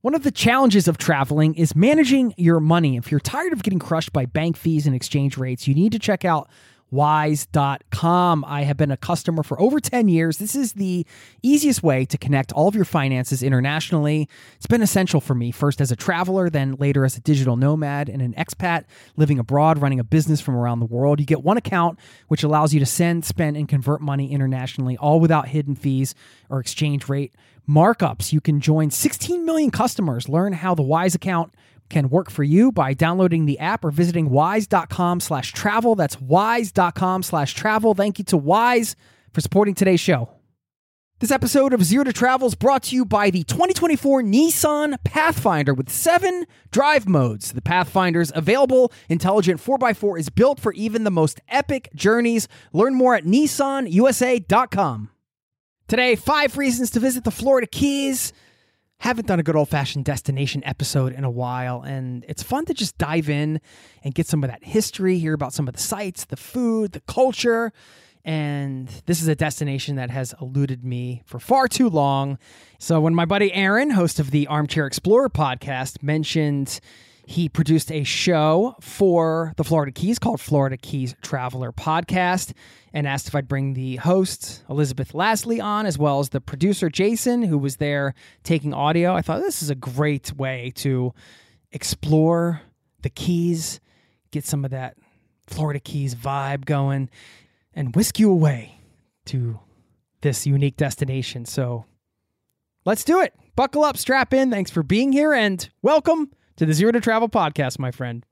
One of the challenges of traveling is managing your money. If you're tired of getting crushed by bank fees and exchange rates, you need to check out Wise.com. I have been a customer for over 10 years. This is the easiest way to connect all of your finances internationally. It's been essential for me, first as a traveler, then later as a digital nomad and an expat living abroad, running a business from around the world. You get one account, which allows you to send, spend, and convert money internationally, all without hidden fees or exchange rate markups. You can join 16 million customers. Learn how the Wise account can work for you by downloading the app or visiting wise.com/travel. That's wise.com/travel. Thank you to Wise for supporting today's show. This episode of Zero to Travel is brought to you by the 2024 Nissan Pathfinder with 7 drive modes. The Pathfinder's available intelligent 4x4 is built for even the most epic journeys. Learn more at nissanusa.com. Today, 5 reasons to visit the Florida Keys. Haven't done a good old-fashioned destination episode in a while, and it's fun to just dive in and get some of that history, hear about some of the sites, the food, the culture, and this is a destination that has eluded me for far too long. So when my buddy Aaron, host of the Armchair Explorer podcast, mentioned he produced a show for the Florida Keys called Florida Keys Traveler Podcast and asked if I'd bring the host, Elizabeth Lastly, on, as well as the producer, Jason, who was there taking audio. I thought this is a great way to explore the Keys, get some of that Florida Keys vibe going, and whisk you away to this unique destination. So let's do it. Buckle up, strap in. Thanks for being here, and welcome to the Zero to Travel podcast, my friend.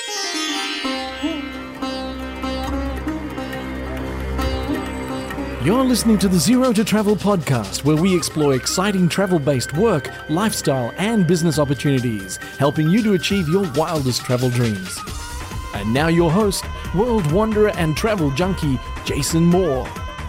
You're listening to the Zero to Travel podcast, where we explore exciting travel-based work, lifestyle, and business opportunities, helping you to achieve your wildest travel dreams. And now your host, world wanderer and travel junkie, Jason Moore.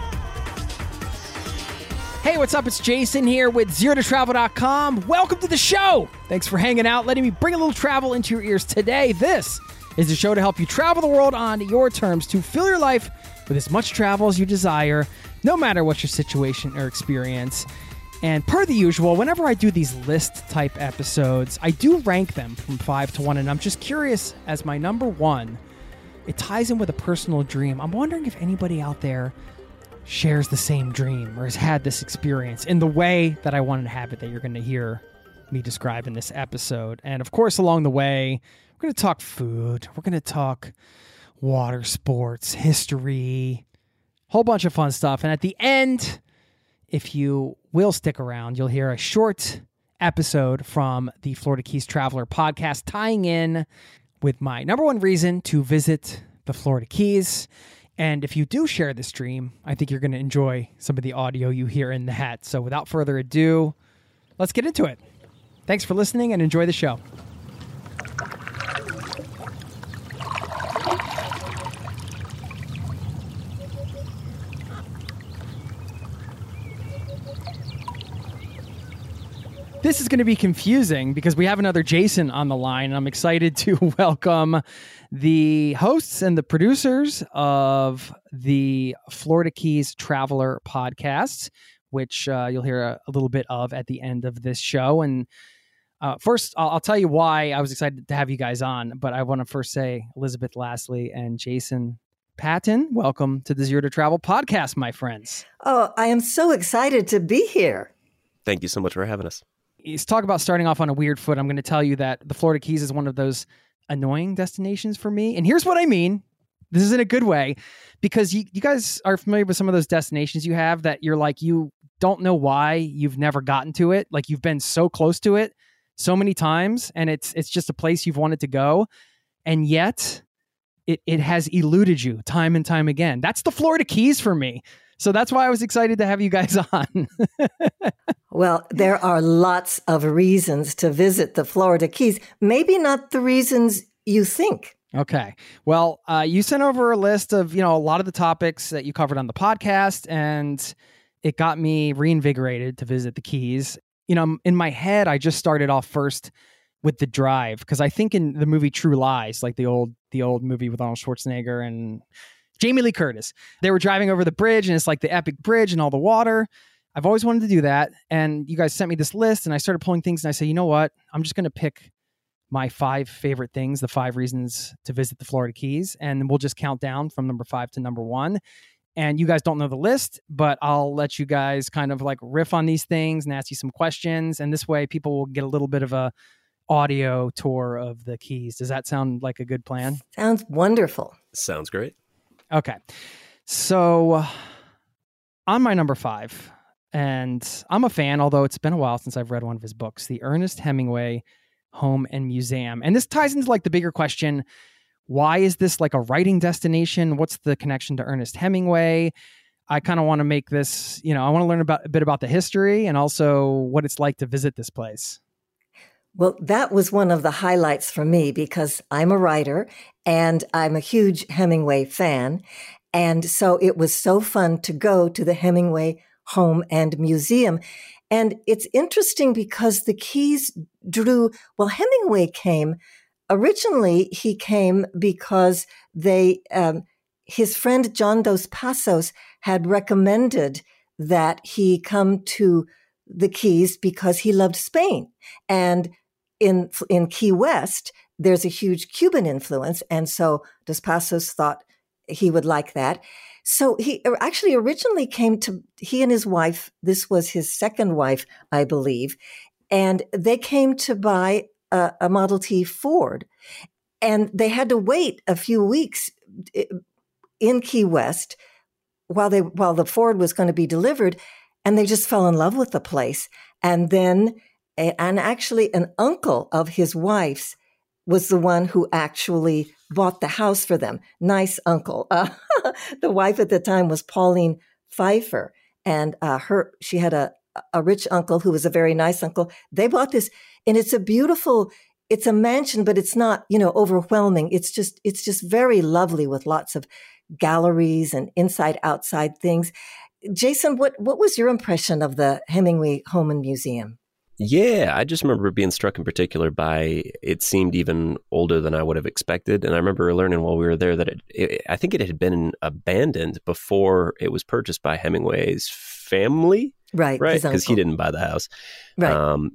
Hey, what's up? It's Jason here with ZeroToTravel.com. Welcome to the show. Thanks for hanging out, letting me bring a little travel into your ears today. This is the show to help you travel the world on your terms, to fill your life with as much travel as you desire, no matter what your situation or experience. And per the usual, whenever I do these list-type episodes, I do rank them from 5 to 1, and I'm just curious, as my number 1, it ties in with a personal dream. I'm wondering if anybody out there shares the same dream or has had this experience in the way that I wanted to have it, that you're going to hear me describe in this episode. And of course, along the way, we're going to talk food. We're going to talk water sports, history, whole bunch of fun stuff. And at the end, if you will stick around, you'll hear a short episode from the Florida Keys Traveler podcast, tying in with my number 1 reason to visit the Florida Keys. And if you do share this dream, I think you're going to enjoy some of the audio you hear in that. So without further ado, let's get into it. Thanks for listening and enjoy the show. This is going to be confusing because we have another Jason on the line, and I'm excited to welcome the hosts and the producers of the Florida Keys Traveler podcast, which you'll hear a little bit of at the end of this show. And first, I'll tell you why I was excited to have you guys on, but I want to first say Elizabeth Lastly and Jason Patton, welcome to the Zero to Travel podcast, my friends. Oh, I am so excited to be here. Thank you so much for having us. Let's talk about starting off on a weird foot. I'm going to tell you that the Florida Keys is one of those annoying destinations for me. And here's what I mean. This is in a good way, because you guys are familiar with some of those destinations you have that you're like, you don't know why you've never gotten to it. Like, you've been so close to it so many times, and it's just a place you've wanted to go. And yet it has eluded you time and time again. That's the Florida Keys for me. So that's why I was excited to have you guys on. Well, there are lots of reasons to visit the Florida Keys. Maybe not the reasons you think. Okay. Well, you sent over a list of, a lot of the topics that you covered on the podcast, and it got me reinvigorated to visit the Keys. In my head, I just started off first with the drive, because I think in the movie True Lies, like the old movie with Arnold Schwarzenegger and Jamie Lee Curtis, they were driving over the bridge, and it's like the epic bridge and all the water. I've always wanted to do that. And you guys sent me this list and I started pulling things and I said, you know what? I'm just going to pick my 5 favorite things, the 5 reasons to visit the Florida Keys. And we'll just count down from number 5 to number 1. And you guys don't know the list, but I'll let you guys kind of like riff on these things and ask you some questions. And this way people will get a little bit of a audio tour of the Keys. Does that sound like a good plan? Sounds wonderful. Sounds great. Okay. So on my number 5, and I'm a fan, although it's been a while since I've read one of his books, the Ernest Hemingway Home and Museum. And this ties into like the bigger question, why is this like a writing destination? What's the connection to Ernest Hemingway? I kind of want to make this, I want to learn a bit about the history and also what it's like to visit this place. Well, that was one of the highlights for me because I'm a writer and I'm a huge Hemingway fan. And so it was so fun to go to the Hemingway Home and Museum. And it's interesting because the Keys Hemingway came, originally he came because his friend John Dos Passos had recommended that he come to the Keys because he loved Spain. And in Key West, there's a huge Cuban influence. And so Dos Passos thought he would like that. So he actually originally he and his wife, this was his second wife, I believe, and they came to buy a Model T Ford. And they had to wait a few weeks in Key West while the Ford was going to be delivered. And they just fell in love with the place. And then, and actually an uncle of his wife's was the one who actually bought the house for them. Nice uncle. The wife at the time was Pauline Pfeiffer. And she had a rich uncle who was a very nice uncle. They bought this, and it's a mansion, but it's not, overwhelming. It's just very lovely with lots of galleries and inside outside things. Jason, what was your impression of the Hemingway Home and Museum? Yeah, I just remember being struck in particular by it seemed even older than I would have expected. And I remember learning while we were there that I think it had been abandoned before it was purchased by Hemingway's family. Right. Because he didn't buy the house. Right.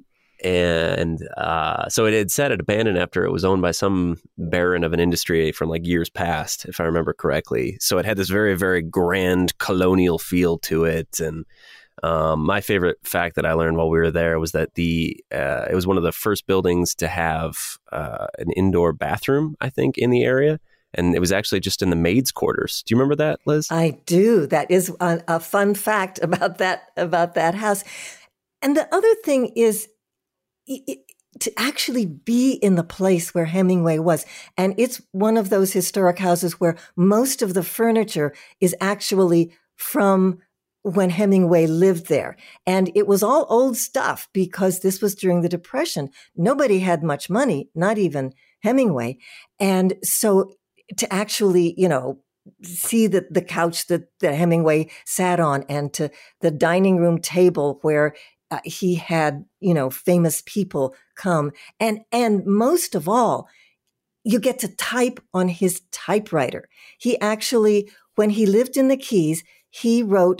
So it had sat at abandoned after it was owned by some baron of an industry from like years past, if I remember correctly. So it had this very, very grand colonial feel to it. And my favorite fact that I learned while we were there was that it was one of the first buildings to have an indoor bathroom, I think, in the area. And it was actually just in the maids' quarters. Do you remember that, Liz? I do. That is a fun fact about that house. And the other thing is to actually be in the place where Hemingway was. And it's one of those historic houses where most of the furniture is actually from when Hemingway lived there. And it was all old stuff because this was during the Depression. Nobody had much money, not even Hemingway. And so to actually, see the couch that Hemingway sat on and to the dining room table where he had, famous people come. And most of all, you get to type on his typewriter. He actually, when he lived in the Keys, he wrote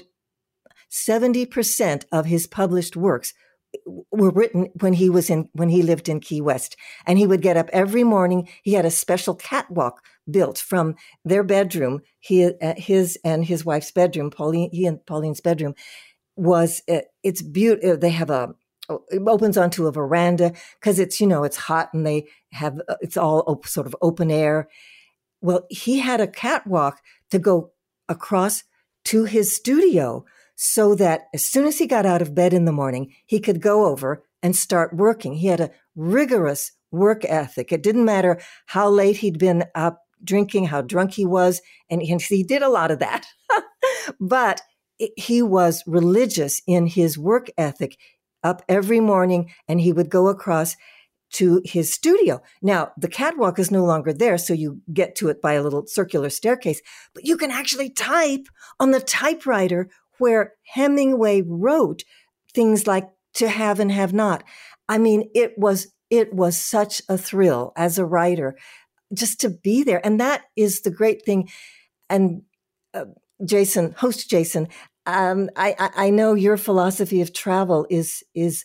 70% of his published works were written when he lived in Key West. And he would get up every morning. He had a special catwalk built from their bedroom, his and his wife's bedroom, Pauline's bedroom. It's beautiful. They have it opens onto a veranda because it's hot and they have, it's all sort of open air. Well, he had a catwalk to go across to his studio so that as soon as he got out of bed in the morning, he could go over and start working. He had a rigorous work ethic. It didn't matter how late he'd been up drinking, how drunk he was. And he did a lot of that, but he was religious in his work ethic, up every morning, and he would go across to his studio. Now, the catwalk is no longer there, so you get to it by a little circular staircase, but you can actually type on the typewriter where Hemingway wrote things like To Have and Have Not. I mean, it was such a thrill as a writer just to be there. And that is the great thing. And host Jason, I know your philosophy of travel is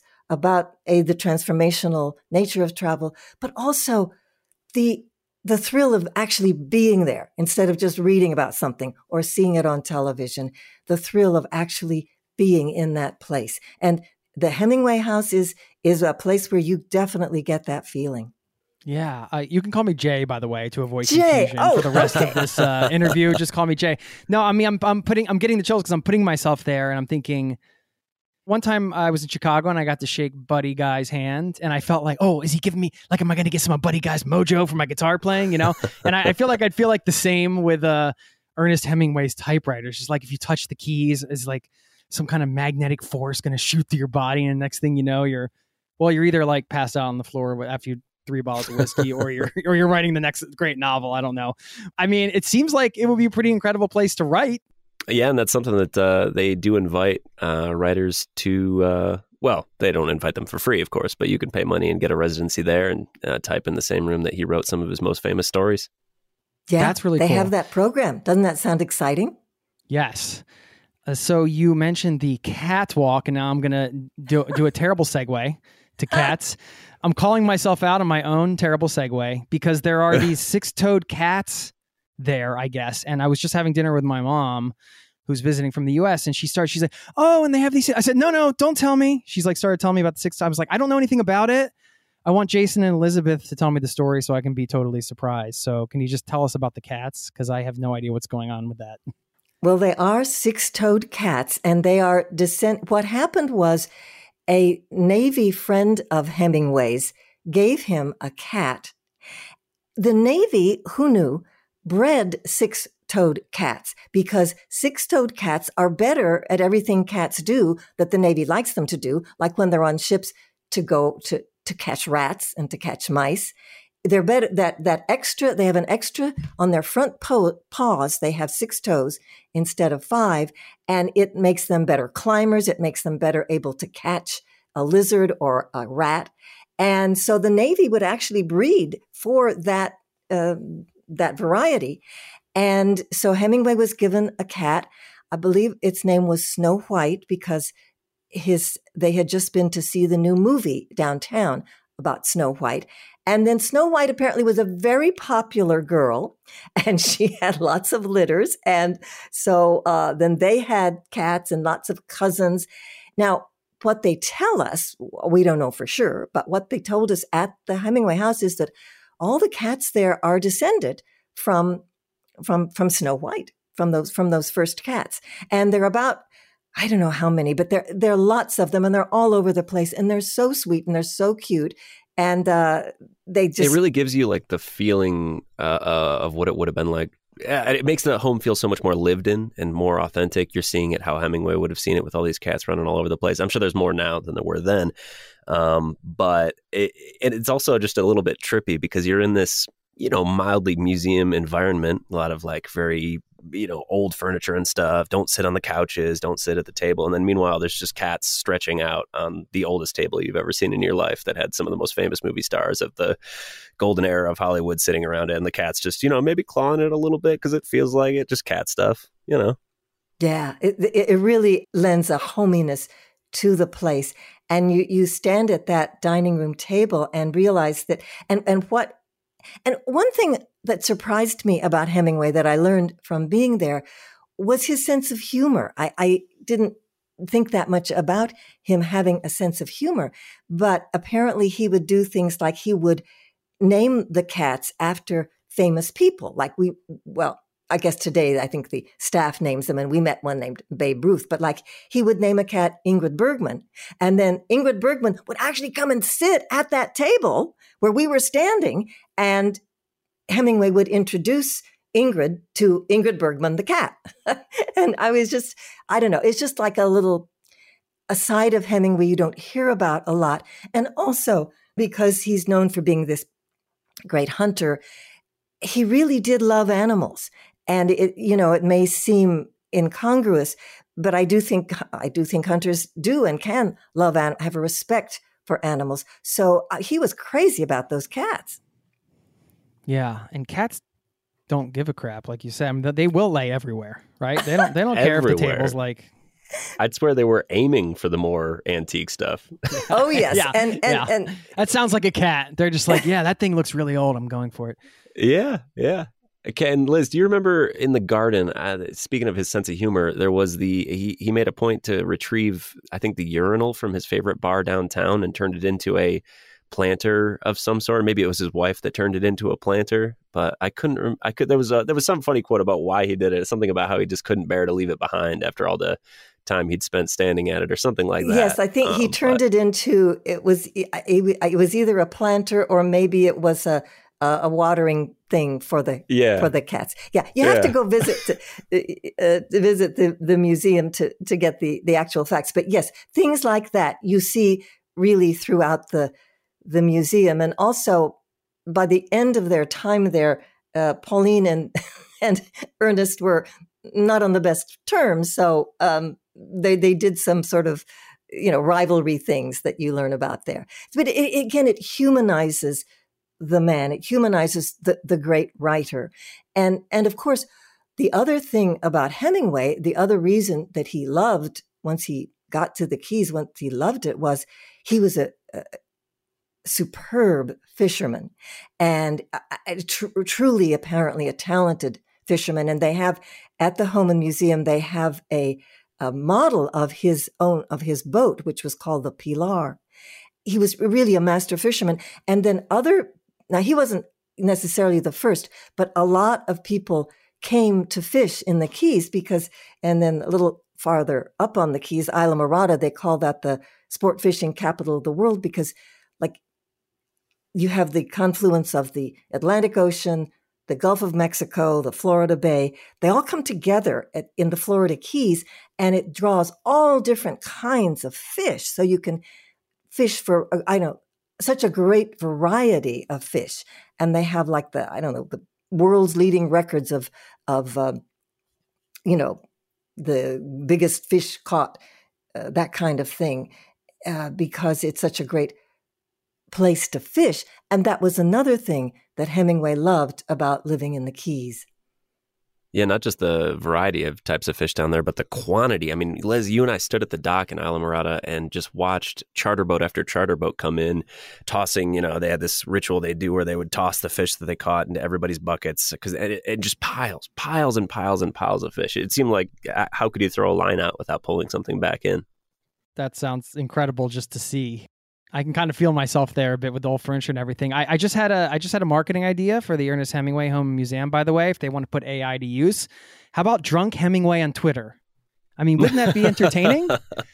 about the transformational nature of travel, but also the thrill of actually being there instead of just reading about something or seeing it on television. The thrill of actually being in that place. And the Hemingway House is a place where you definitely get that feeling. Yeah, you can call me Jay, by the way, to avoid Jay. confusion for the rest of this interview. Just call me Jay. No, I mean I'm getting the chills because I'm putting myself there, and I'm thinking. One time I was in Chicago and I got to shake Buddy Guy's hand, and I felt like, oh, is he giving me like, am I going to get some of Buddy Guy's mojo for my guitar playing? You know, and I feel like I'd feel like the same with Ernest Hemingway's typewriter. It's just like if you touch the keys, it's like some kind of magnetic force going to shoot through your body, and next thing you know, you're either like passed out on the floor after you 3 bottles of whiskey, or you're writing the next great novel. I don't know. I mean, it seems like it would be a pretty incredible place to write. Yeah, and that's something that they do invite writers to. Well, they don't invite them for free, of course, but you can pay money and get a residency there and type in the same room that he wrote some of his most famous stories. Yeah, that's really cool. They have that program. Doesn't that sound exciting? Yes. So you mentioned the catwalk, and now I'm going to do a terrible segue to cats. I'm calling myself out on my own terrible segue because there are these 6-toed cats there, I guess. And I was just having dinner with my mom, who's visiting from the US, and she's like, oh, and they have these. I said, no, don't tell me. She's like, started telling me about the 6 times. I was like, I don't know anything about it. I want Jason and Elizabeth to tell me the story so I can be totally surprised. So can you just tell us about the cats? Because I have no idea what's going on with that. Well, they are 6-toed cats, and they are What happened was a Navy friend of Hemingway's gave him a cat. The Navy, who knew, bred 6-toed cats because 6-toed cats are better at everything cats do that the Navy likes them to do, like when they're on ships to go to catch rats and to catch mice. They're better that extra. They have an extra on their front paws. They have 6 toes instead of 5, and it makes them better climbers. It makes them better able to catch a lizard or a rat. And so the Navy would actually breed for that variety. And so Hemingway was given a cat. I believe its name was Snow White because they had just been to see the new movie downtown about Snow White. And then Snow White apparently was a very popular girl, and she had lots of litters. And so then they had cats and lots of cousins. Now, what they tell us, we don't know for sure, but what they told us at the Hemingway house is that all the cats there are descended from Snow White, from those first cats. And they're about, I don't know how many, but there are lots of them, and they're all over the place, and they're so sweet and they're so cute. And it really gives you like the feeling of what it would have been like. It makes the home feel so much more lived in and more authentic. You're seeing it how Hemingway would have seen it with all these cats running all over the place. I'm sure there's more now than there were then. But it's also just a little bit trippy because you're in this, mildly museum environment, a lot of like very, old furniture and stuff. Don't sit on the couches, don't sit at the table. And then meanwhile, there's just cats stretching out on the oldest table you've ever seen in your life that had some of the most famous movie stars of the golden era of Hollywood sitting around it. And the cat's just, maybe clawing it a little bit because it feels like it, just cat stuff, Yeah, it really lends a hominess to the place. And you stand at that dining room table and realize that, and one thing that surprised me about Hemingway that I learned from being there was his sense of humor. I didn't think that much about him having a sense of humor, but apparently he would do things like he would name the cats after famous people. I guess today I think the staff names them, and we met one named Babe Ruth, but like he would name a cat Ingrid Bergman. And then Ingrid Bergman would actually come and sit at that table where we were standing, and Hemingway would introduce Ingrid to Ingrid Bergman, the cat. And I was just, I don't know, it's just like a side of Hemingway you don't hear about a lot. And also because he's known for being this great hunter, he really did love animals. And it may seem incongruous, but I do think hunters do and can love and have a respect for animals. So he was crazy about those cats. Yeah, and cats don't give a crap, like you said. I mean, they will lay everywhere, right? They don't care if the table's like I'd swear they were aiming for the more antique stuff. Oh, yes. Yeah, And that sounds like a cat. They're just like, yeah, that thing looks really old. I'm going for it. Yeah. Okay, and Liz, do you remember in the garden, speaking of his sense of humor, there was he made a point to retrieve, I think, the urinal from his favorite bar downtown and turned it into a planter of some sort. Maybe it was his wife that turned it into a planter, but there was some funny quote about why he did it. Something about how he just couldn't bear to leave it behind after all the time he'd spent standing at it or something like that. Yes, I think he turned it into, it was either a planter or maybe it was a watering thing for the cats. Yeah, you have to go visit the museum to get the actual facts. But yes, things like that you see really throughout the museum. And also by the end of their time there, Pauline and Ernest were not on the best terms. So they did some sort of rivalry things that you learn about there. But it humanizes the man. It humanizes the great writer. And of course, the other thing about Hemingway, the other reason that he loved, once he got to the Keys, once he loved it, was he was a superb fisherman and truly, apparently, a talented fisherman. And they have, at the Homan Museum, they have a model of his boat, which was called the Pilar. He was really a master fisherman. And then now he wasn't necessarily the first, but a lot of people came to fish in the Keys and then a little farther up on the Keys, Islamorada, they call that the sport fishing capital of the world because you have the confluence of the Atlantic Ocean, the Gulf of Mexico, the Florida Bay. They all come together in the Florida Keys, and it draws all different kinds of fish. So you can fish for, such a great variety of fish. And they have the world's leading records of the biggest fish caught, that kind of thing, because it's such a great place to fish. And that was another thing that Hemingway loved about living in the Keys. Yeah, not just the variety of types of fish down there, but the quantity. I mean, Liz, you and I stood at the dock in Islamorada and just watched charter boat after charter boat come in, tossing, they had this ritual they do where they would toss the fish that they caught into everybody's buckets because it just piles and piles and piles of fish. It seemed like, how could you throw a line out without pulling something back in? That sounds incredible just to see. I can kind of feel myself there a bit with the old furniture and everything. I just had a marketing idea for the Ernest Hemingway Home Museum, by the way, if they want to put AI to use. How about Drunk Hemingway on Twitter? I mean, wouldn't that be entertaining?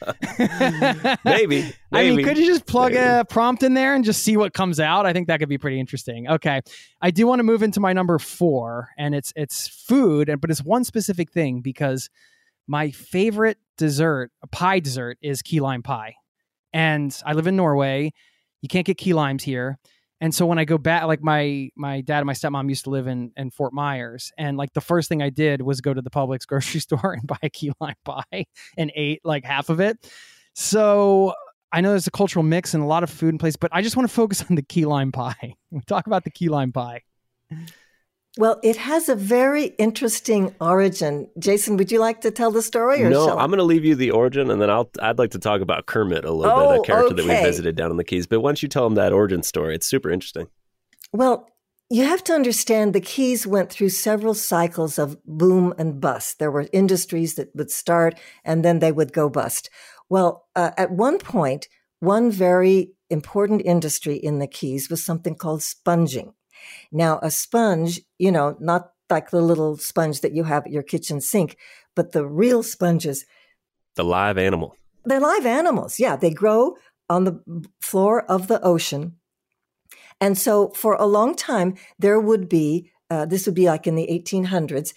Maybe. I mean, could you just plug a prompt in there and just see what comes out? I think that could be pretty interesting. Okay. I do want to move into my number 4, and it's food, but it's one specific thing because my favorite dessert, a pie dessert, is key lime pie. And I live in Norway. You can't get key limes here. And so when I go back, my dad and my stepmom used to live in Fort Myers. And the first thing I did was go to the Publix grocery store and buy a key lime pie and ate half of it. So I know there's a cultural mix and a lot of food in place, but I just want to focus on the key lime pie. We talk about the key lime pie. Well, it has a very interesting origin. Jason, would you like to tell the story? Or no, I'm going to leave you the origin, and then I'd like to talk about Kermit a little bit, a character that we visited down in the Keys. But once you tell them that origin story, it's super interesting. Well, you have to understand the Keys went through several cycles of boom and bust. There were industries that would start, and then they would go bust. Well, at one point, one very important industry in the Keys was something called sponging. Now, a sponge, not like the little sponge that you have at your kitchen sink, but the real sponges. The live animal. They're live animals. Yeah, they grow on the floor of the ocean. And so for a long time, there would be, this would be like in the 1800s,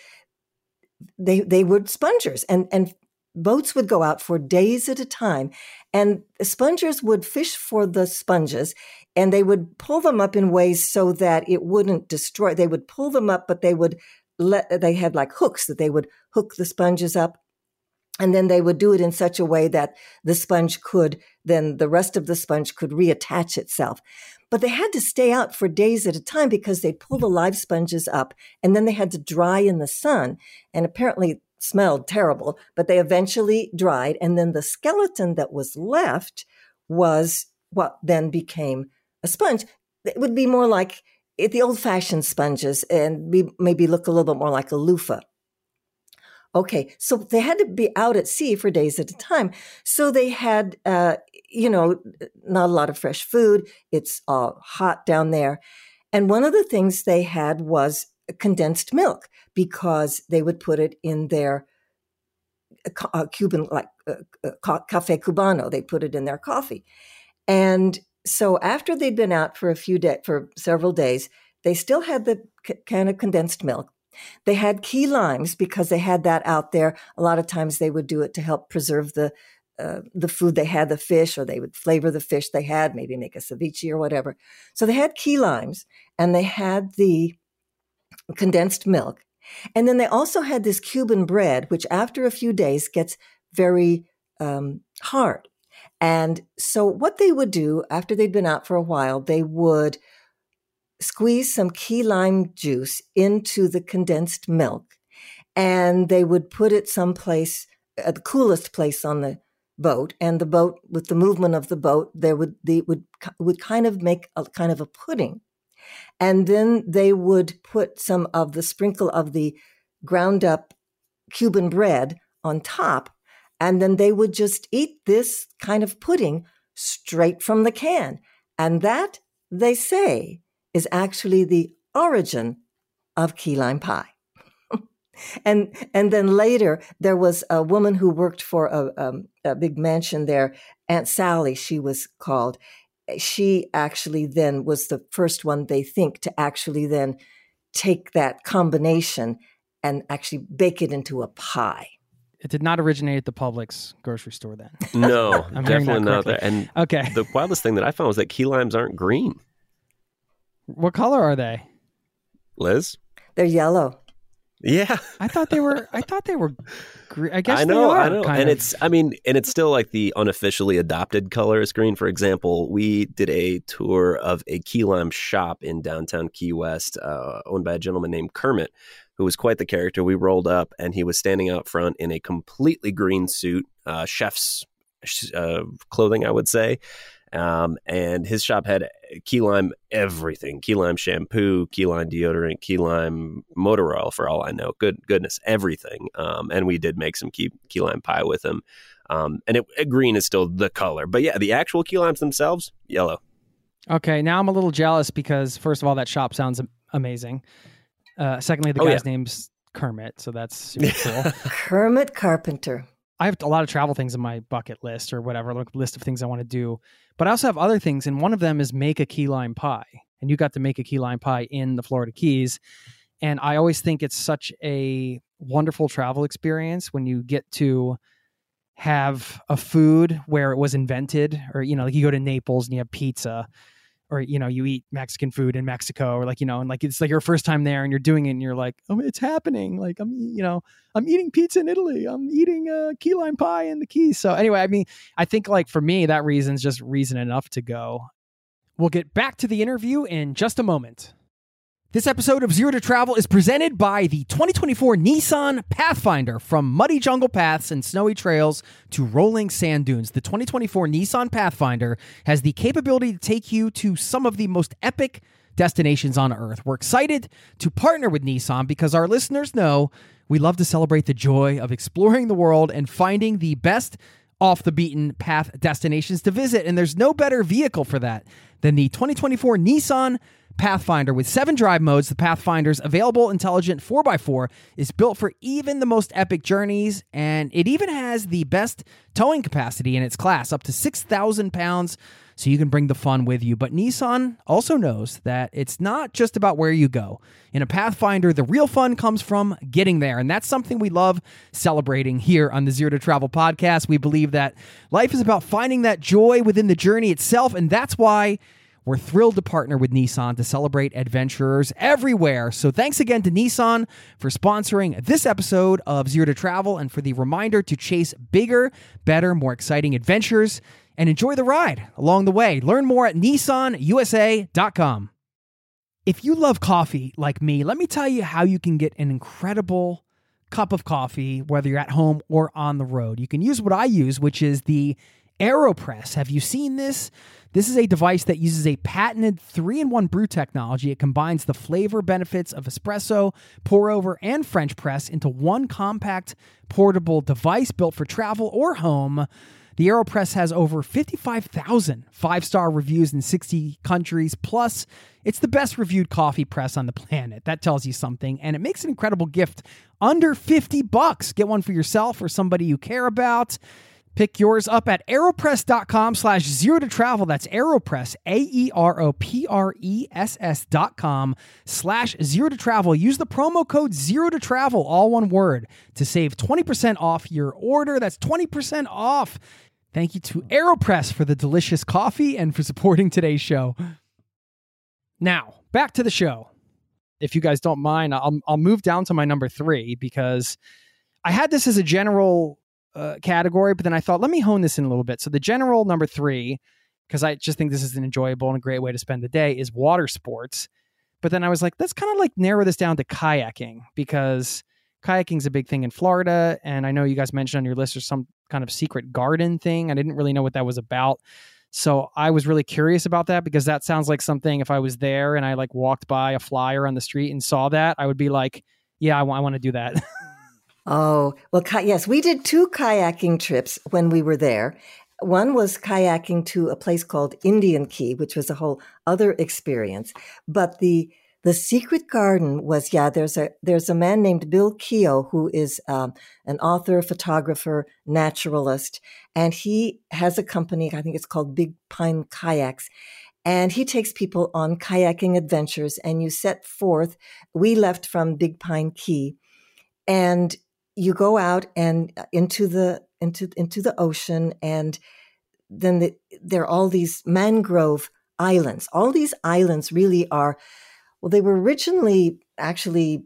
they were spongers and boats would go out for days at a time, and spongers would fish for the sponges, and they would pull them up in ways so that it wouldn't destroy. They would pull them up, but they had hooks that they would hook the sponges up, and then they would do it in such a way that the rest of the sponge could reattach itself. But they had to stay out for days at a time because they'd pull the live sponges up, and then they had to dry in the sun. And apparently smelled terrible, but they eventually dried. And then the skeleton that was left was what then became a sponge. It would be more like the old-fashioned sponges and maybe look a little bit more like a loofah. Okay, so they had to be out at sea for days at a time. So they had, not a lot of fresh food. It's hot down there. And one of the things they had was condensed milk, because they would put it in their Cuban, like cafe cubano. They put it in their coffee. And so after they'd been out for for several days, they still had the can of condensed milk. They had key limes because they had that out there. A lot of times they would do it to help preserve the food they had, the fish, or they would flavor the fish they had, maybe make a ceviche or whatever. So they had key limes, and they had the condensed milk. And then they also had this Cuban bread, which after a few days gets very hard. And so what they would do after they'd been out for a while, they would squeeze some key lime juice into the condensed milk, and they would put it someplace, at the coolest place on the boat. And the boat, with the movement of the boat, they would kind of make a kind of a pudding. And then they would put some of the sprinkle of the ground up Cuban bread on top. And then they would just eat this kind of pudding straight from the can. And that, they say, is actually the origin of key lime pie. and then later, there was a woman who worked for a big mansion there, Aunt Sally, she was called. She actually then was the first one, they think, to actually then take that combination and actually bake it into a pie. It did not originate at the Publix grocery store then. No, definitely not there. And okay, the wildest thing that I found was that key limes aren't green. What color are they? Liz? They're yellow. Yeah. I thought they were green. I guess I know. And it's still like the unofficially adopted color is green. For example, we did a tour of a key lime shop in downtown Key West, owned by a gentleman named Kermit, who was quite the character. We rolled up and he was standing out front in a completely green suit, chef's clothing, I would say. And his shop had key lime everything, key lime shampoo, key lime deodorant, key lime motor oil, for all I know. Goodness, everything. And we did make some key lime pie with him. And green is still the color. But yeah, the actual key limes themselves, yellow. Okay, now I'm a little jealous because, first of all, that shop sounds amazing. Secondly, the guy's name's Kermit, so that's super cool. Kermit Carpenter. I have a lot of travel things in my bucket list or whatever, like list of things I want to do. But I also have other things, and one of them is make a key lime pie. And you got to make a key lime pie in the Florida Keys. And I always think it's such a wonderful travel experience when you get to have a food where it was invented, or, like you go to Naples and you have pizza, or, you eat Mexican food in Mexico, or and like, it's like your first time there and you're doing it and you're like, oh, it's happening. Like I'm eating pizza in Italy. I'm eating key lime pie in the Keys. So anyway, I think like for me, that reason's just reason enough to go. We'll get back to the interview in just a moment. This episode of Zero to Travel is presented by the 2024 Nissan Pathfinder. From muddy jungle paths and snowy trails to rolling sand dunes, the 2024 Nissan Pathfinder has the capability to take you to some of the most epic destinations on Earth. We're excited to partner with Nissan because our listeners know we love to celebrate the joy of exploring the world and finding the best off the beaten path destinations to visit. And there's no better vehicle for that than the 2024 Nissan Pathfinder. With 7 drive modes, the Pathfinder's available intelligent 4x4 is built for even the most epic journeys, and it even has the best towing capacity in its class, up to 6,000 pounds, so you can bring the fun with you. But Nissan also knows that it's not just about where you go. In a Pathfinder, the real fun comes from getting there, and that's something we love celebrating here on the Zero to Travel podcast. We believe that life is about finding that joy within the journey itself, and that's why we're thrilled to partner with Nissan to celebrate adventurers everywhere. So thanks again to Nissan for sponsoring this episode of Zero to Travel and for the reminder to chase bigger, better, more exciting adventures and enjoy the ride along the way. Learn more at nissanusa.com. If you love coffee like me, let me tell you how you can get an incredible cup of coffee, whether you're at home or on the road. You can use what I use, which is the AeroPress. Have you seen this? This is a device that uses a patented 3-in-1 brew technology. It combines the flavor benefits of espresso, pour over, and French press into one compact portable device built for travel or home. The AeroPress has over 55,000 five-star reviews in 60 countries. Plus, it's the best reviewed coffee press on the planet. That tells you something. And it makes an incredible gift under $50. Get one for yourself or somebody you care about. Pick yours up at aeropress.com/0to-travel. That's AeroPress, AeroPress.com/0to-travel. Use the promo code 0to-travel, all one word, to save 20% off your order. That's 20% off. Thank you to AeroPress for the delicious coffee and for supporting today's show. Now, back to the show. If you guys don't mind, I'll move down to my number 3 because I had this as a general category, but then I thought, let me hone this in a little bit. So the general number 3, because I just think this is an enjoyable and a great way to spend the day, is water sports. But then I was like, let's kind of like narrow this down to kayaking, because kayaking is a big thing in Florida. And I know you guys mentioned on your list there's some kind of secret garden thing. I didn't really know what that was about. So I was really curious about that, because that sounds like something, if I was there and I like walked by a flyer on the street and saw that, I would be like, yeah, I want to do that. Oh, well, yes, we did 2 kayaking trips when we were there. One was kayaking to a place called Indian Key, which was a whole other experience. But the secret garden was, there's a man named Bill Keogh, who is an author, photographer, naturalist, and he has a company, I think it's called Big Pine Kayaks. And he takes people on kayaking adventures, and you set forth. We left from Big Pine Key, and you go out and into the ocean, and then there are all these mangrove islands. All these islands really are, well, they were originally actually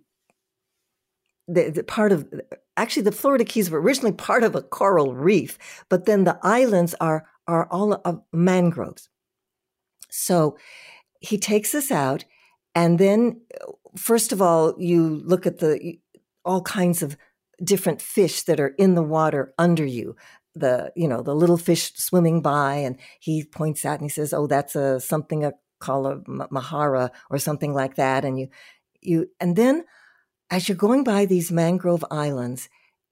the Florida Keys were originally part of a coral reef, but then the islands are all of mangroves. So he takes us out, and then first of all, you look at all kinds of different fish that are in the water under you. The little fish swimming by, and he points out and he says, "Oh, that's something called a mahara or something like that." And and then as you're going by these mangrove islands,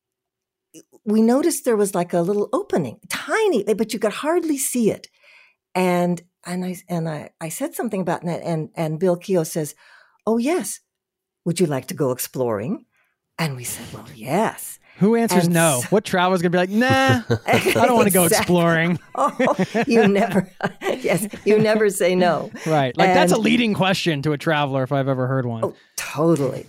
we noticed there was like a little opening, tiny, but you could hardly see it. And I said something about that, and Bill Keogh says, "Oh yes, would you like to go exploring?" And we said, "Well, yes." Who answers no? What traveler's going to be like, nah, I don't want to go exploring? Oh, you never say no. Right. Like that's a leading question to a traveler if I've ever heard one. Oh, totally.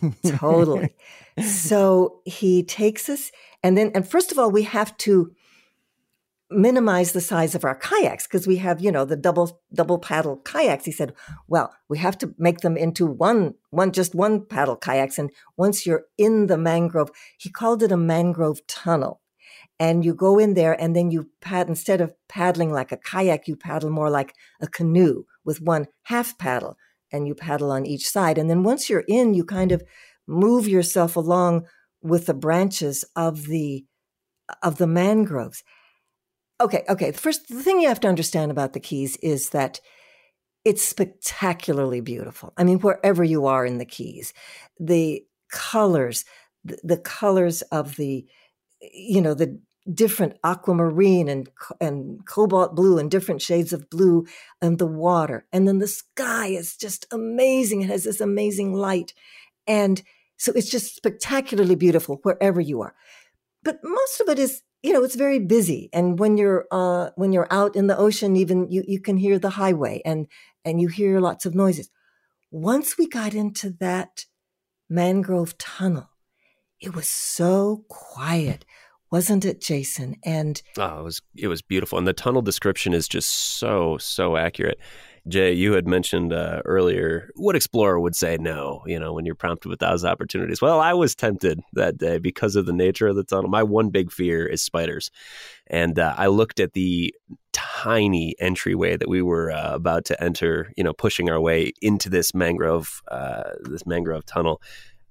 So he takes us, and first of all, we have to minimize the size of our kayaks, because we have, the double paddle kayaks. He said, well, we have to make them into one paddle kayaks. And once you're in the mangrove, he called it a mangrove tunnel. And you go in there, and then you instead of paddling like a kayak, you paddle more like a canoe with one half paddle, and you paddle on each side. And then once you're in, you kind of move yourself along with the branches of the mangroves. Okay. First, the thing you have to understand about the Keys is that it's spectacularly beautiful. I mean, wherever you are in the Keys, the colors of the different aquamarine and cobalt blue and different shades of blue, and the water. And then the sky is just amazing. It has this amazing light. And so it's just spectacularly beautiful wherever you are. But most of it is, it's very busy. And when you're out in the ocean, even you can hear the highway and you hear lots of noises. Once we got into that mangrove tunnel, it was so quiet, wasn't it, Jason? And it was beautiful. And the tunnel description is just so accurate. Jay, you had mentioned earlier, what explorer would say no, when you're prompted with those opportunities? Well, I was tempted that day because of the nature of the tunnel. My one big fear is spiders. And I looked at the tiny entryway that we were about to enter, pushing our way into this mangrove tunnel.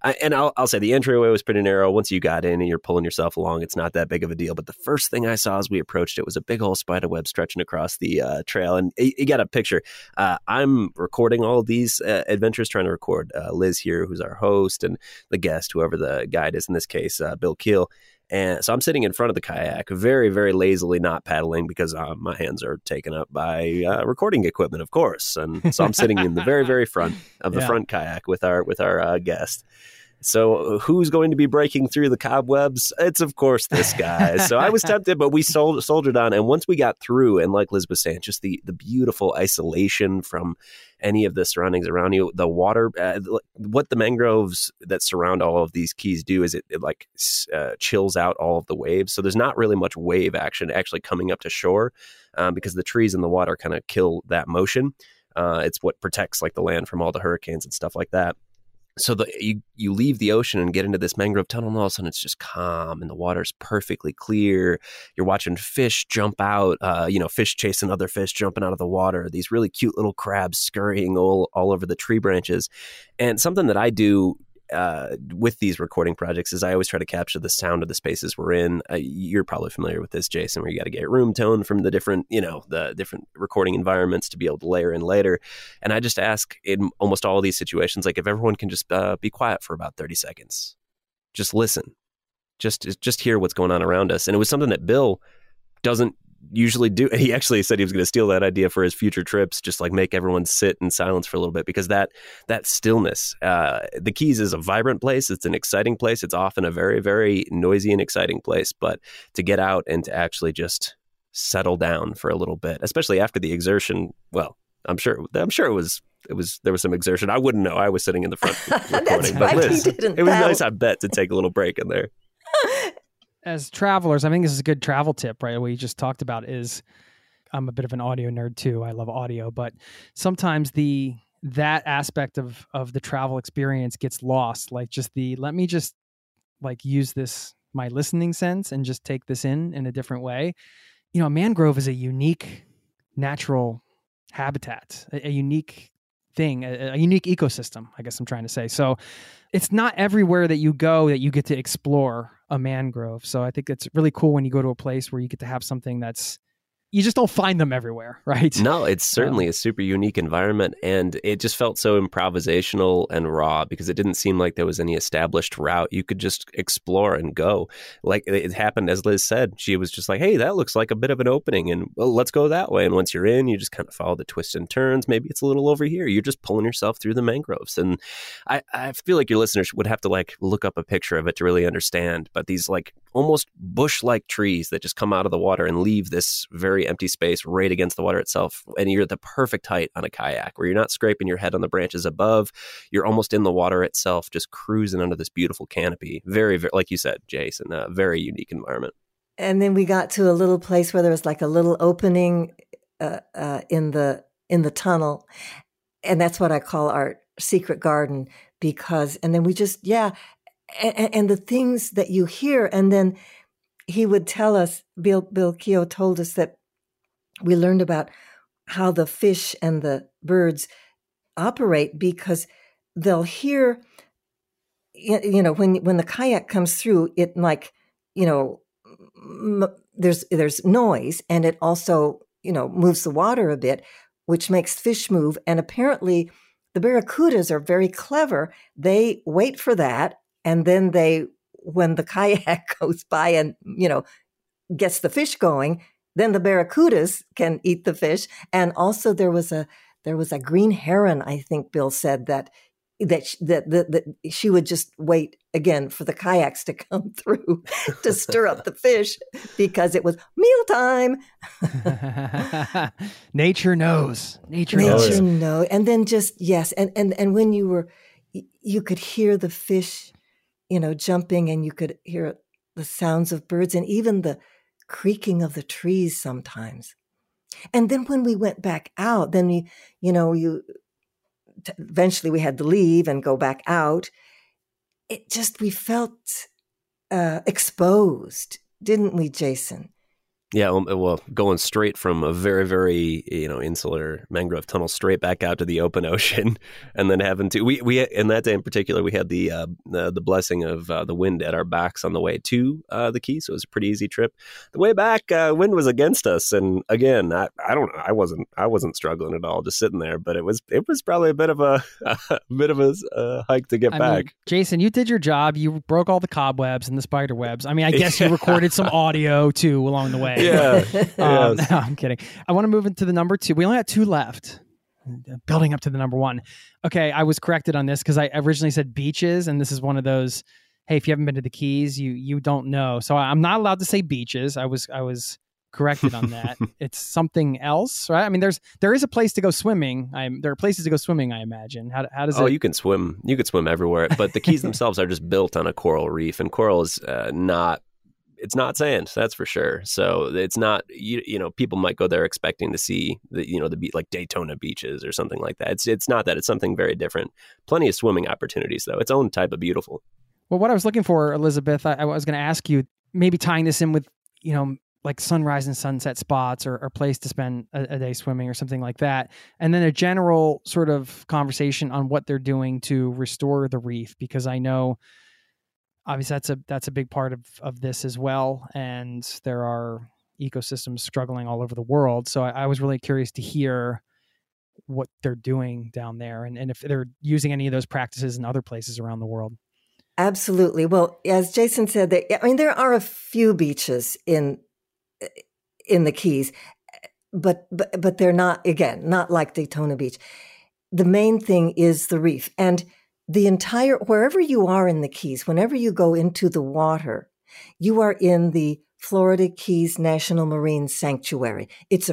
I'll say the entryway was pretty narrow. Once you got in and you're pulling yourself along, it's not that big of a deal. But the first thing I saw as we approached it was a big old spider web stretching across the trail. And you got a picture. I'm recording all of these adventures, trying to record Liz here, who's our host, and the guest, whoever the guide is in this case, Bill Keel. And so I'm sitting in front of the kayak, very, very lazily not paddling because my hands are taken up by recording equipment, of course. And so I'm sitting in the very, very front of the front kayak with our guest. So who's going to be breaking through the cobwebs? It's, of course, this guy. So I was tempted, but we soldiered on. And once we got through, and like Liz was saying, just the beautiful isolation from any of the surroundings around you, the water, what the mangroves that surround all of these keys do is it chills out all of the waves. So there's not really much wave action actually coming up to shore because the trees in the water kind of kill that motion. It's what protects like the land from all the hurricanes and stuff like that. So you leave the ocean and get into this mangrove tunnel, and all of a sudden it's just calm, and the water's perfectly clear. You're watching fish jump out, fish chasing other fish, jumping out of the water. These really cute little crabs scurrying all over the tree branches. And something that I do with these recording projects is I always try to capture the sound of the spaces we're in. You're probably familiar with this, Jason, where you got to get room tone from the different recording environments to be able to layer in later. And I just ask in almost all of these situations, like if everyone can just be quiet for about 30 seconds, just listen, just hear what's going on around us. And it was something that Bill doesn't usually do. He actually said he was going to steal that idea for his future trips, just like make everyone sit in silence for a little bit, because that stillness, the Keys is a vibrant place. It's an exciting place. It's often a very, very noisy and exciting place, but to get out and to actually just settle down for a little bit, especially after the exertion. Well, I'm sure there was some exertion. I wouldn't know. I was sitting in the front recording, but Liz, it was nice, I bet, to take a little break in there. As travelers, I think this is a good travel tip, right? What you just talked about is, I'm a bit of an audio nerd too. I love audio, but sometimes that aspect of the travel experience gets lost. Like let me just like use my listening sense and just take this in a different way. A mangrove is a unique natural habitat, a unique thing, a unique ecosystem, I guess I'm trying to say. So it's not everywhere that you go that you get to explore a mangrove. So I think it's really cool when you go to a place where you get to have something you just don't find them everywhere, right? No, it's certainly a super unique environment, and it just felt so improvisational and raw because it didn't seem like there was any established route. You could just explore and go. Like it happened, as Liz said, she was just like, hey, that looks like a bit of an opening, and well, let's go that way. And once you're in, you just kind of follow the twists and turns. Maybe it's a little over here. You're just pulling yourself through the mangroves. And I feel like your listeners would have to like look up a picture of it to really understand. But these like almost bush-like trees that just come out of the water and leave this very empty space right against the water itself. And you're at the perfect height on a kayak where you're not scraping your head on the branches above. You're almost in the water itself, just cruising under this beautiful canopy. Very, very, like you said, Jason, a very unique environment. And then we got to a little place where there was like a little opening in the tunnel. And that's what I call our secret garden and then we just, and the things that you hear. And then he would tell us, Bill Keogh told us that we learned about how the fish and the birds operate because they'll hear, when the kayak comes through, it like, there's noise, and it also, moves the water a bit, which makes fish move. And apparently the barracudas are very clever. They wait for that. And then when the kayak goes by and, gets the fish going, then the barracudas can eat the fish. And also there was a green heron, I think Bill said, that she would just wait again for the kayaks to come through to stir up the fish because it was mealtime. Nature knows. Nature knows. And then just, yes. And when you could hear the fish, jumping, and you could hear the sounds of birds and even the creaking of the trees sometimes. And then when we went back out, then eventually we had to leave and go back out. We felt exposed, didn't we, Jason? Yeah, well, going straight from a very, very insular mangrove tunnel straight back out to the open ocean, and then having to we in that day in particular we had the blessing of the wind at our backs on the way to the Keys, so it was a pretty easy trip. The way back, wind was against us, and again, I don't know, I wasn't struggling at all, just sitting there, but it was probably a bit of a hike to get back. Mean, Jason, you did your job. You broke all the cobwebs and the spider webs. I mean, I guess you recorded some audio too along the way. Yeah. No, I'm kidding. I want to move into the number 2. We only got 2 left. Building up to the number 1. Okay, I was corrected on this because I originally said beaches, and this is one of those, hey, if you haven't been to the Keys, you don't know. So I'm not allowed to say beaches. I was corrected on that. It's something else, right? I mean, there is a place to go swimming. There are places to go swimming, I imagine. How does it? Oh, you can swim. You could swim everywhere, but the Keys themselves are just built on a coral reef, and coral is it's not sand, that's for sure. So it's not, people might go there expecting to see the beach, like Daytona beaches or something like that. It's not that. It's something very different. Plenty of swimming opportunities, though. Its own type of beautiful. Well, what I was looking for, Elizabeth, I was going to ask you, maybe tying this in with, like sunrise and sunset spots or place to spend a day swimming or something like that. And then a general sort of conversation on what they're doing to restore the reef, because I know obviously that's a big part of this as well. And there are ecosystems struggling all over the world. So I was really curious to hear what they're doing down there and if they're using any of those practices in other places around the world. Absolutely. Well, as Jason said, there are a few beaches in the Keys, but they're not like Daytona Beach. The main thing is the reef, and the entire, wherever you are in the Keys, whenever you go into the water, you are in the Florida Keys National Marine Sanctuary. It's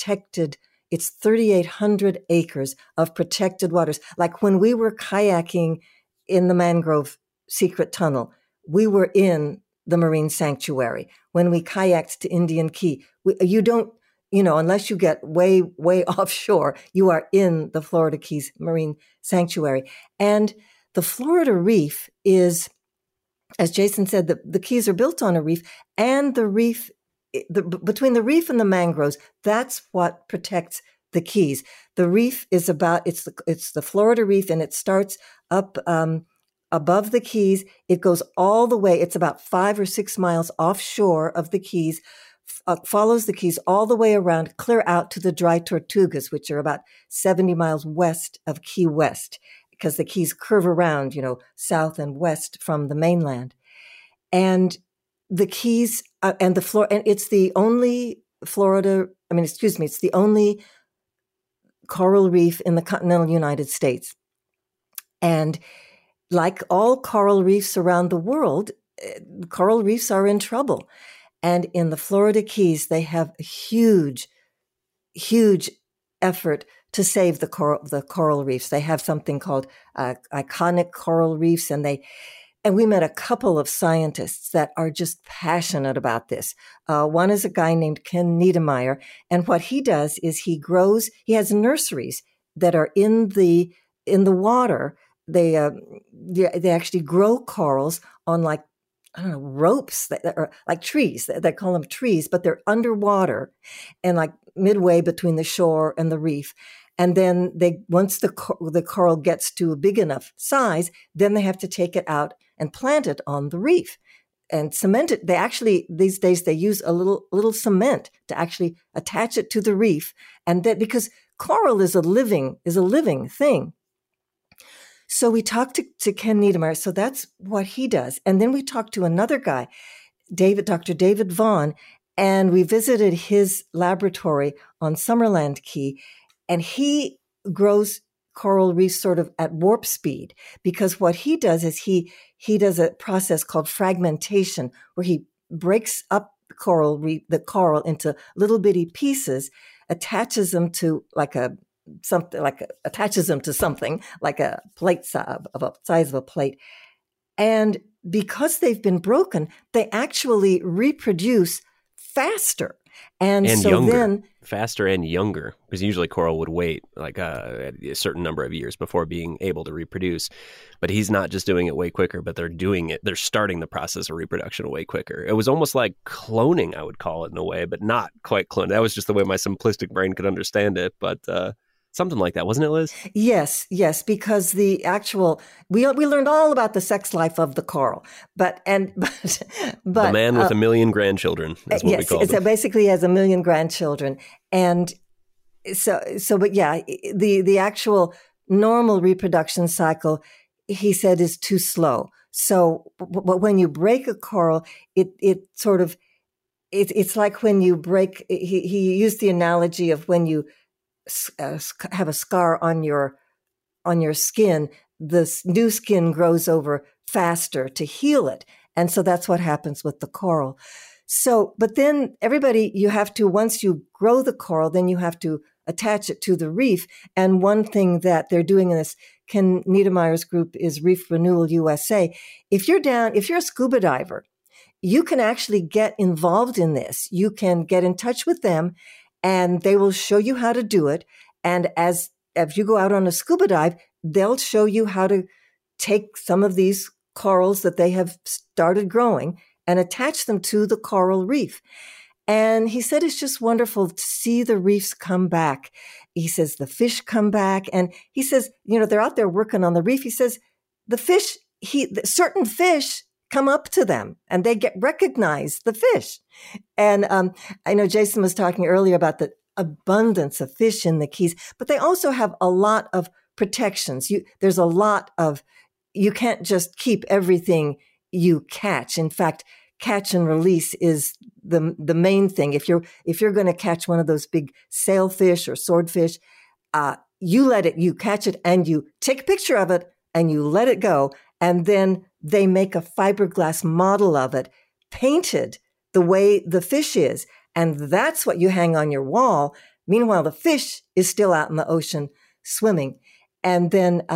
it's 3,800 acres of protected waters. Like when we were kayaking in the mangrove secret tunnel, we were in the Marine Sanctuary. When we kayaked to Indian Key, you don't, unless you get way, way offshore, you are in the Florida Keys Marine Sanctuary. And the Florida Reef is, as Jason said, the Keys are built on a reef, and the reef, between the reef and the mangroves, that's what protects the Keys. The reef is it's the Florida Reef, and it starts up above the Keys. It goes all the way. It's about 5 or 6 miles offshore of the Keys, follows the Keys all the way around, clear out to the Dry Tortugas, which are about 70 miles west of Key West, because the Keys curve around, south and west from the mainland. And the Keys and it's the only it's the only coral reef in the continental United States. And like all coral reefs around the world, coral reefs are in trouble. And in the Florida Keys, they have a huge, huge effort to save the coral reefs. They have something called iconic coral reefs, and we met a couple of scientists that are just passionate about this. One is a guy named Ken Niedermeyer, and what he does is he has nurseries that are in the water. They actually grow corals on ropes that are like trees. They call them trees, but they're underwater and like midway between the shore and the reef. And then once the coral gets to a big enough size, then they have to take it out and plant it on the reef and cement it. They actually, these days, they use a little cement to actually attach it to the reef. And that, because coral is a living thing. So we talked to Ken Niedermeyer. So that's what he does. And then we talked to another guy, Dr. David Vaughn, and we visited his laboratory on Summerland Key. And he grows coral reefs sort of at warp speed, because what he does is he does a process called fragmentation, where he breaks up the coral into little bitty pieces, attaches them to something like a plate size of a plate. And because they've been broken, they actually reproduce faster. And so younger. then faster and younger, because usually coral would wait like a certain number of years before being able to reproduce. But he's not just doing it way quicker, but they're starting the process of reproduction way quicker. It was almost like cloning, I would call it in a way, but not quite cloning. That was just the way my simplistic brain could understand it. But something like that, wasn't it, Liz? Yes, because the actual we learned all about the sex life of the coral, but the man with a million grandchildren is what we call it. So basically, he has a million grandchildren, and but yeah, the actual normal reproduction cycle, he said, is too slow. So, but when you break a coral, it sort of it's like when you break. He used the analogy of when you have a scar on your skin, the new skin grows over faster to heal it. And so that's what happens with the coral. So, but then you have to, once you grow the coral, then you have to attach it to the reef. And one thing that they're doing in this Ken Niedermeyer's group is Reef Renewal USA. If you're a scuba diver, you can actually get involved in this. You can get in touch with them, and they will show you how to do it. And as you go out on a scuba dive, they'll show you how to take some of these corals that they have started growing and attach them to the coral reef. And he said it's just wonderful to see the reefs come back. He says the fish come back. And he says, they're out there working on the reef. He says certain fish come up to them and they recognize the fish. And I know Jason was talking earlier about the abundance of fish in the Keys, but they also have a lot of protections. There's a lot of, you can't just keep everything you catch. In fact, catch and release is the main thing. If you're going to catch one of those big sailfish or swordfish, you catch it and you take a picture of it and you let it go. And then they make a fiberglass model of it, painted the way the fish is. And that's what you hang on your wall. Meanwhile, the fish is still out in the ocean swimming. And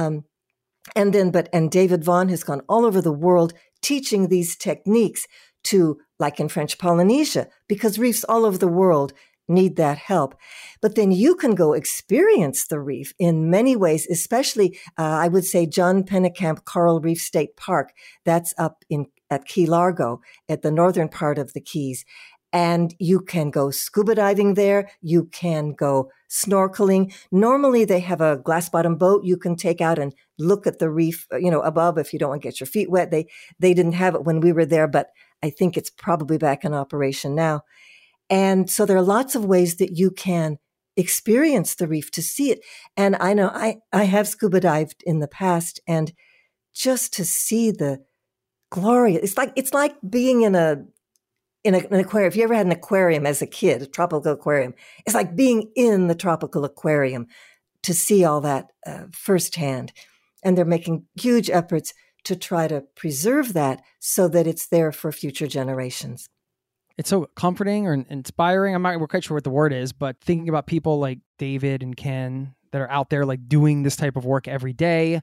David Vaughan has gone all over the world teaching these techniques to, like in French Polynesia, because reefs all over the world need that help. But then you can go experience the reef in many ways, especially, I would say, John Pennekamp Coral Reef State Park. That's up at Key Largo, at the northern part of the Keys. And you can go scuba diving there. You can go snorkeling. Normally, they have a glass-bottom boat you can take out and look at the reef, above if you don't want to get your feet wet. They didn't have it when we were there, but I think it's probably back in operation now. And so there are lots of ways that you can experience the reef, to see it. And I know I have scuba dived in the past, and just to see the glory, it's like being in an aquarium. If you ever had an aquarium as a kid, a tropical aquarium, it's like being in the tropical aquarium to see all that firsthand. And they're making huge efforts to try to preserve that so that it's there for future generations. It's so comforting or inspiring. I'm not quite sure what the word is, but thinking about people like David and Ken that are out there like doing this type of work every day.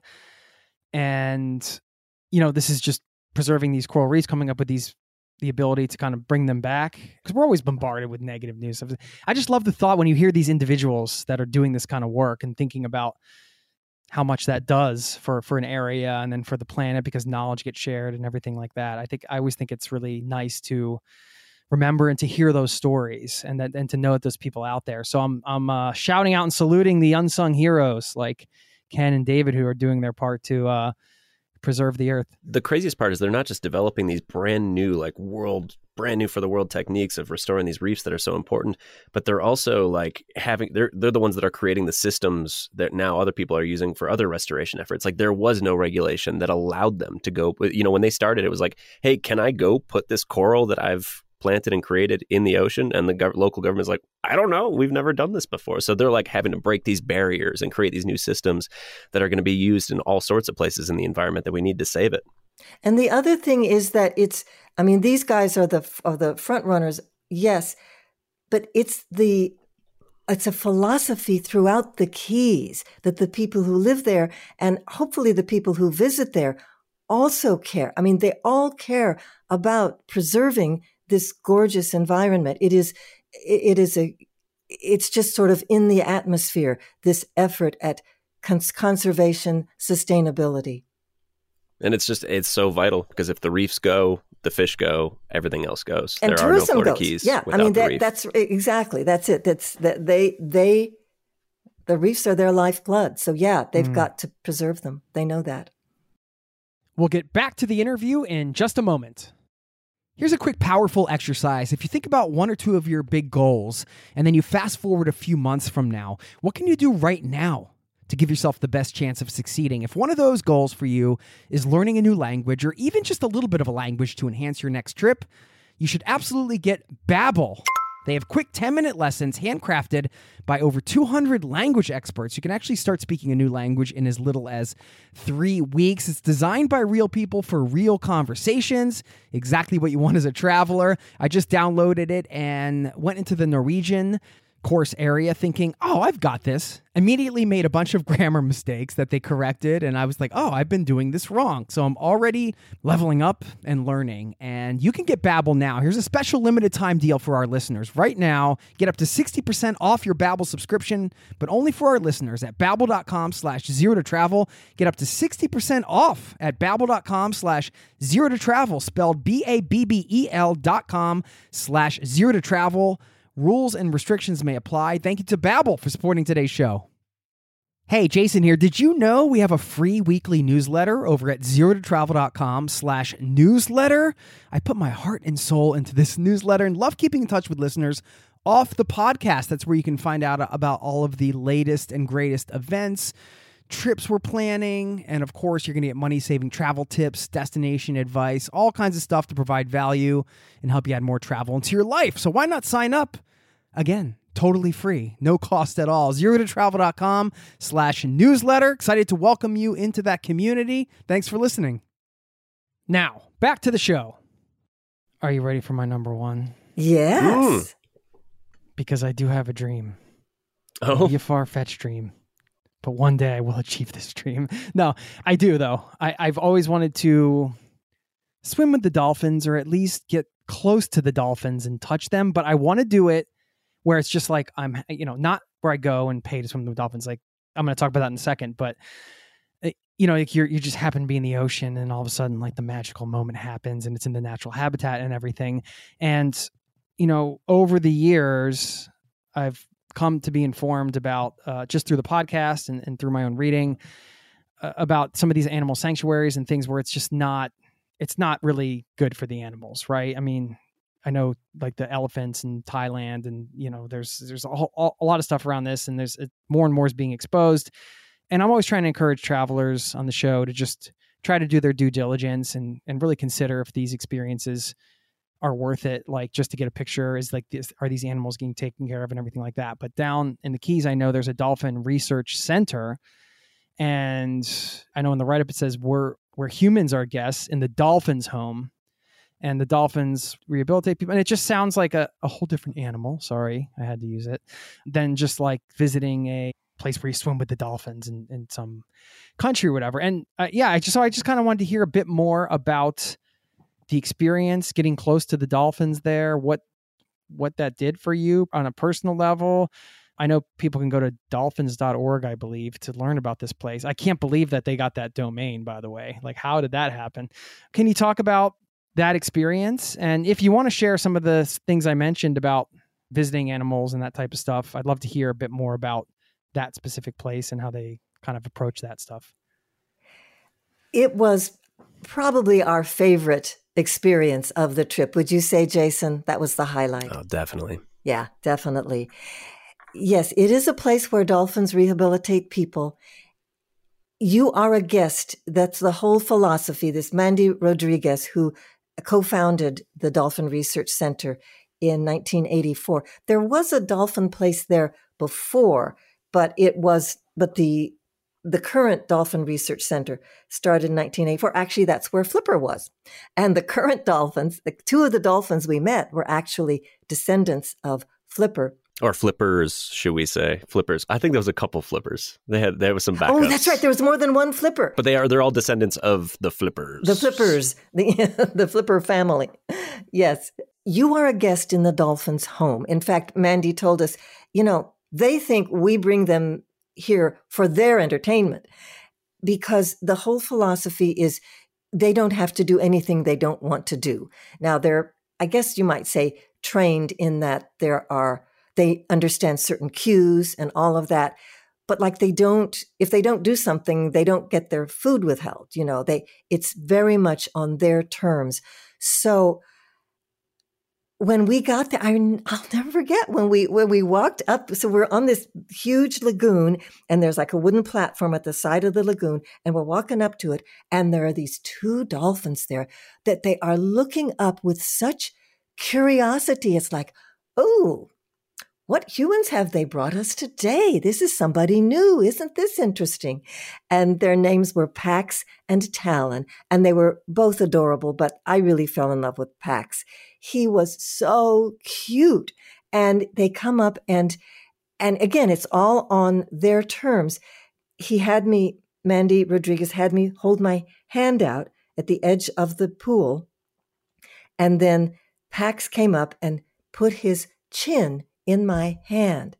And, this is just preserving these coral reefs, coming up with the ability to kind of bring them back, because we're always bombarded with negative news. I just love the thought when you hear these individuals that are doing this kind of work and thinking about how much that does for an area and then for the planet, because knowledge gets shared and everything like that. I always think it's really nice to remember and to hear those stories and to know that there's people out there. So I'm shouting out and saluting the unsung heroes like Ken and David, who are doing their part to preserve the earth. The craziest part is they're not just developing these brand new for the world techniques of restoring these reefs that are so important, but they're also like they're the ones that are creating the systems that now other people are using for other restoration efforts. Like there was no regulation that allowed them to go, when they started, it was like, hey, can I go put this coral that I've planted and created in the ocean? And the local government's like, I don't know, we've never done this before. So they're like having to break these barriers and create these new systems that are going to be used in all sorts of places in the environment that we need to save it. And the other thing is that these guys are the front runners, yes, but it's a philosophy throughout the Keys that the people who live there and hopefully the people who visit there also care. They all care about preserving this gorgeous environment. It is it's just sort of in the atmosphere, this effort at conservation, sustainability. And it's so vital, because if the reefs go, the fish go, everything else goes. And there are no tourism Florida goes. Keys Yeah, without the reef. that's exactly, that's it. That's that the reefs are their lifeblood. So yeah, they've got to preserve them. They know that. We'll get back to the interview in just a moment. Here's a quick, powerful exercise. If you think about one or two of your big goals, and then you fast forward a few months from now, what can you do right now to give yourself the best chance of succeeding? If one of those goals for you is learning a new language, or even just a little bit of a language to enhance your next trip, you should absolutely get Babbel. They have quick 10-minute lessons handcrafted by over 200 language experts. You can actually start speaking a new language in as little as 3 weeks. It's designed by real people for real conversations, exactly what you want as a traveler. I just downloaded it and went into the Norwegian course area thinking, oh, I've got this. Immediately made a bunch of grammar mistakes that they corrected. And I was like, oh, I've been doing this wrong. So I'm already leveling up and learning. And you can get Babbel now. Here's a special limited time deal for our listeners. Right now, get up to 60% off your Babbel subscription, but only for our listeners at babbel.com/0totravel. Get up to 60% off at babbel.com/0totravel, spelled BABBEL.com/0totravel. Rules and restrictions may apply. Thank you to Babbel for supporting today's show. Hey, Jason here. Did you know we have a free weekly newsletter over at zerototravel.com/newsletter? I put my heart and soul into this newsletter and love keeping in touch with listeners off the podcast. That's where you can find out about all of the latest and greatest events, trips we're planning, and of course, you're going to get money-saving travel tips, destination advice, all kinds of stuff to provide value and help you add more travel into your life. So why not sign up? Again, totally free, no cost at all. zerototravel.com/newsletter. Excited to welcome you into that community. Thanks for listening. Now, back to the show. Are you ready for my number one? Yes. Because I do have a dream. Oh, Maybe a far-fetched dream. But one day I will achieve this dream. No, I do, though. I've always wanted to swim with the dolphins, or at least get close to the dolphins and touch them. But I want to do it where it's just like I'm, not where I go and pay to swim with the dolphins. Like, I'm going to talk about that in a second. But, like you just happen to be in the ocean, and all of a sudden, like, the magical moment happens, and it's in the natural habitat and everything. And, over the years, I've come to be informed about just through the podcast and through my own reading about some of these animal sanctuaries and things where it's not really good for the animals, right? I mean, I know like the elephants in Thailand, and there's a lot of stuff around this, and there's more and more is being exposed. And I'm always trying to encourage travelers on the show to just try to do their due diligence and really consider if these experiences are worth it, like just to get a picture, are these animals getting taken care of and everything like that. But down in the Keys, I know there's a dolphin research center, and I know in the write-up it says where humans are guests in the dolphins' home, and the dolphins rehabilitate people. And it just sounds like a whole different animal. Sorry, I had to use it. Than just like visiting a place where you swim with the dolphins in some country or whatever. And I just kind of wanted to hear a bit more about the experience, getting close to the dolphins there, what that did for you on a personal level. I know people can go to dolphins.org, I believe, to learn about this place. I can't believe that they got that domain, by the way. Like, how did that happen? Can you talk about that experience? And if you want to share some of the things I mentioned about visiting animals and that type of stuff, I'd love to hear a bit more about that specific place and how they kind of approach that stuff. It was probably our favorite experience of the trip. Would you say, Jason, that was the highlight? Oh, definitely. Yeah, definitely. Yes, it is a place where dolphins rehabilitate people. You are a guest. That's the whole philosophy. This Mandy Rodriguez, who co-founded the Dolphin Research Center in 1984. There was a dolphin place there before, but the current Dolphin Research Center started in 1984. Actually, that's where Flipper was. And the current dolphins, two of the dolphins we met were actually descendants of Flipper. Or flippers, should we say? Flippers. I think there was a couple flippers. There was some backups. Oh, that's right. There was more than one Flipper. But they're all descendants of the flippers. The Flippers, the Flipper family. Yes. you are a guest in the dolphins' home. In fact, Mandy told us, they think we bring them here for their entertainment, because the whole philosophy is they don't have to do anything they don't want to do. Now, they're, I guess you might say, trained in that they understand certain cues and all of that. But like if they don't do something, they don't get their food withheld. It's very much on their terms. So when we got there, I'll never forget when we walked up. So we're on this huge lagoon, and there's like a wooden platform at the side of the lagoon, and we're walking up to it, and there are these two dolphins there that they are looking up with such curiosity. It's like, oh, what humans have they brought us today? This is somebody new. Isn't this interesting? And their names were Pax and Talon, and they were both adorable, but I really fell in love with Pax. He was so cute. And they come up and again, it's all on their terms. Mandy Rodriguez had me hold my hand out at the edge of the pool. And then Pax came up and put his chin in my hand.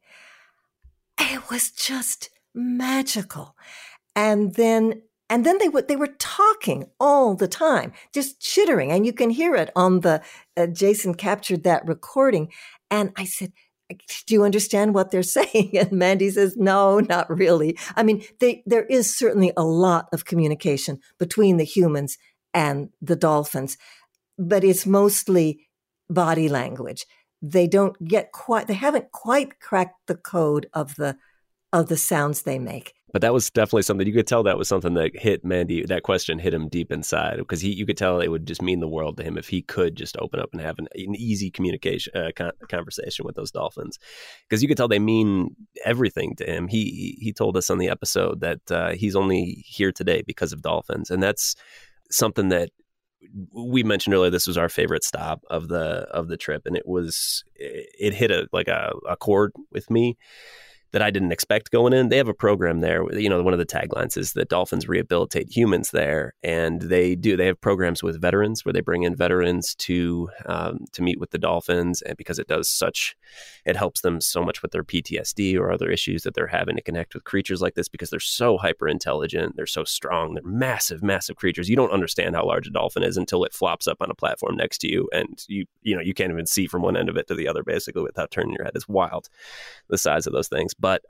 It was just magical. And then they were talking all the time, just chittering, and you can hear it on the Jason captured that recording. And I said, "Do you understand what they're saying?" And Mandy says, "No, not really." I mean, there is certainly a lot of communication between the humans and the dolphins, but it's mostly body language. They haven't quite cracked the code of the sounds they make. But that was definitely something you could tell that was something that hit Mandy. That question hit him deep inside, because you could tell it would just mean the world to him if he could just open up and have an easy communication conversation with those dolphins, because you could tell they mean everything to him. He told us on the episode that he's only here today because of dolphins, and that's something that we mentioned earlier. This was our favorite stop of the trip, and it hit a chord with me that I didn't expect going in. They have a program there. One of the taglines is that dolphins rehabilitate humans there, and they have programs with veterans where they bring in veterans to meet with the dolphins, and because it helps them so much with their PTSD or other issues that they're having to connect with creatures like this, because they're so hyper intelligent, they're so strong, they're massive, massive creatures. You don't understand how large a dolphin is until it flops up on a platform next to you, and you can't even see from one end of it to the other basically without turning your head. It's wild, the size of those things. But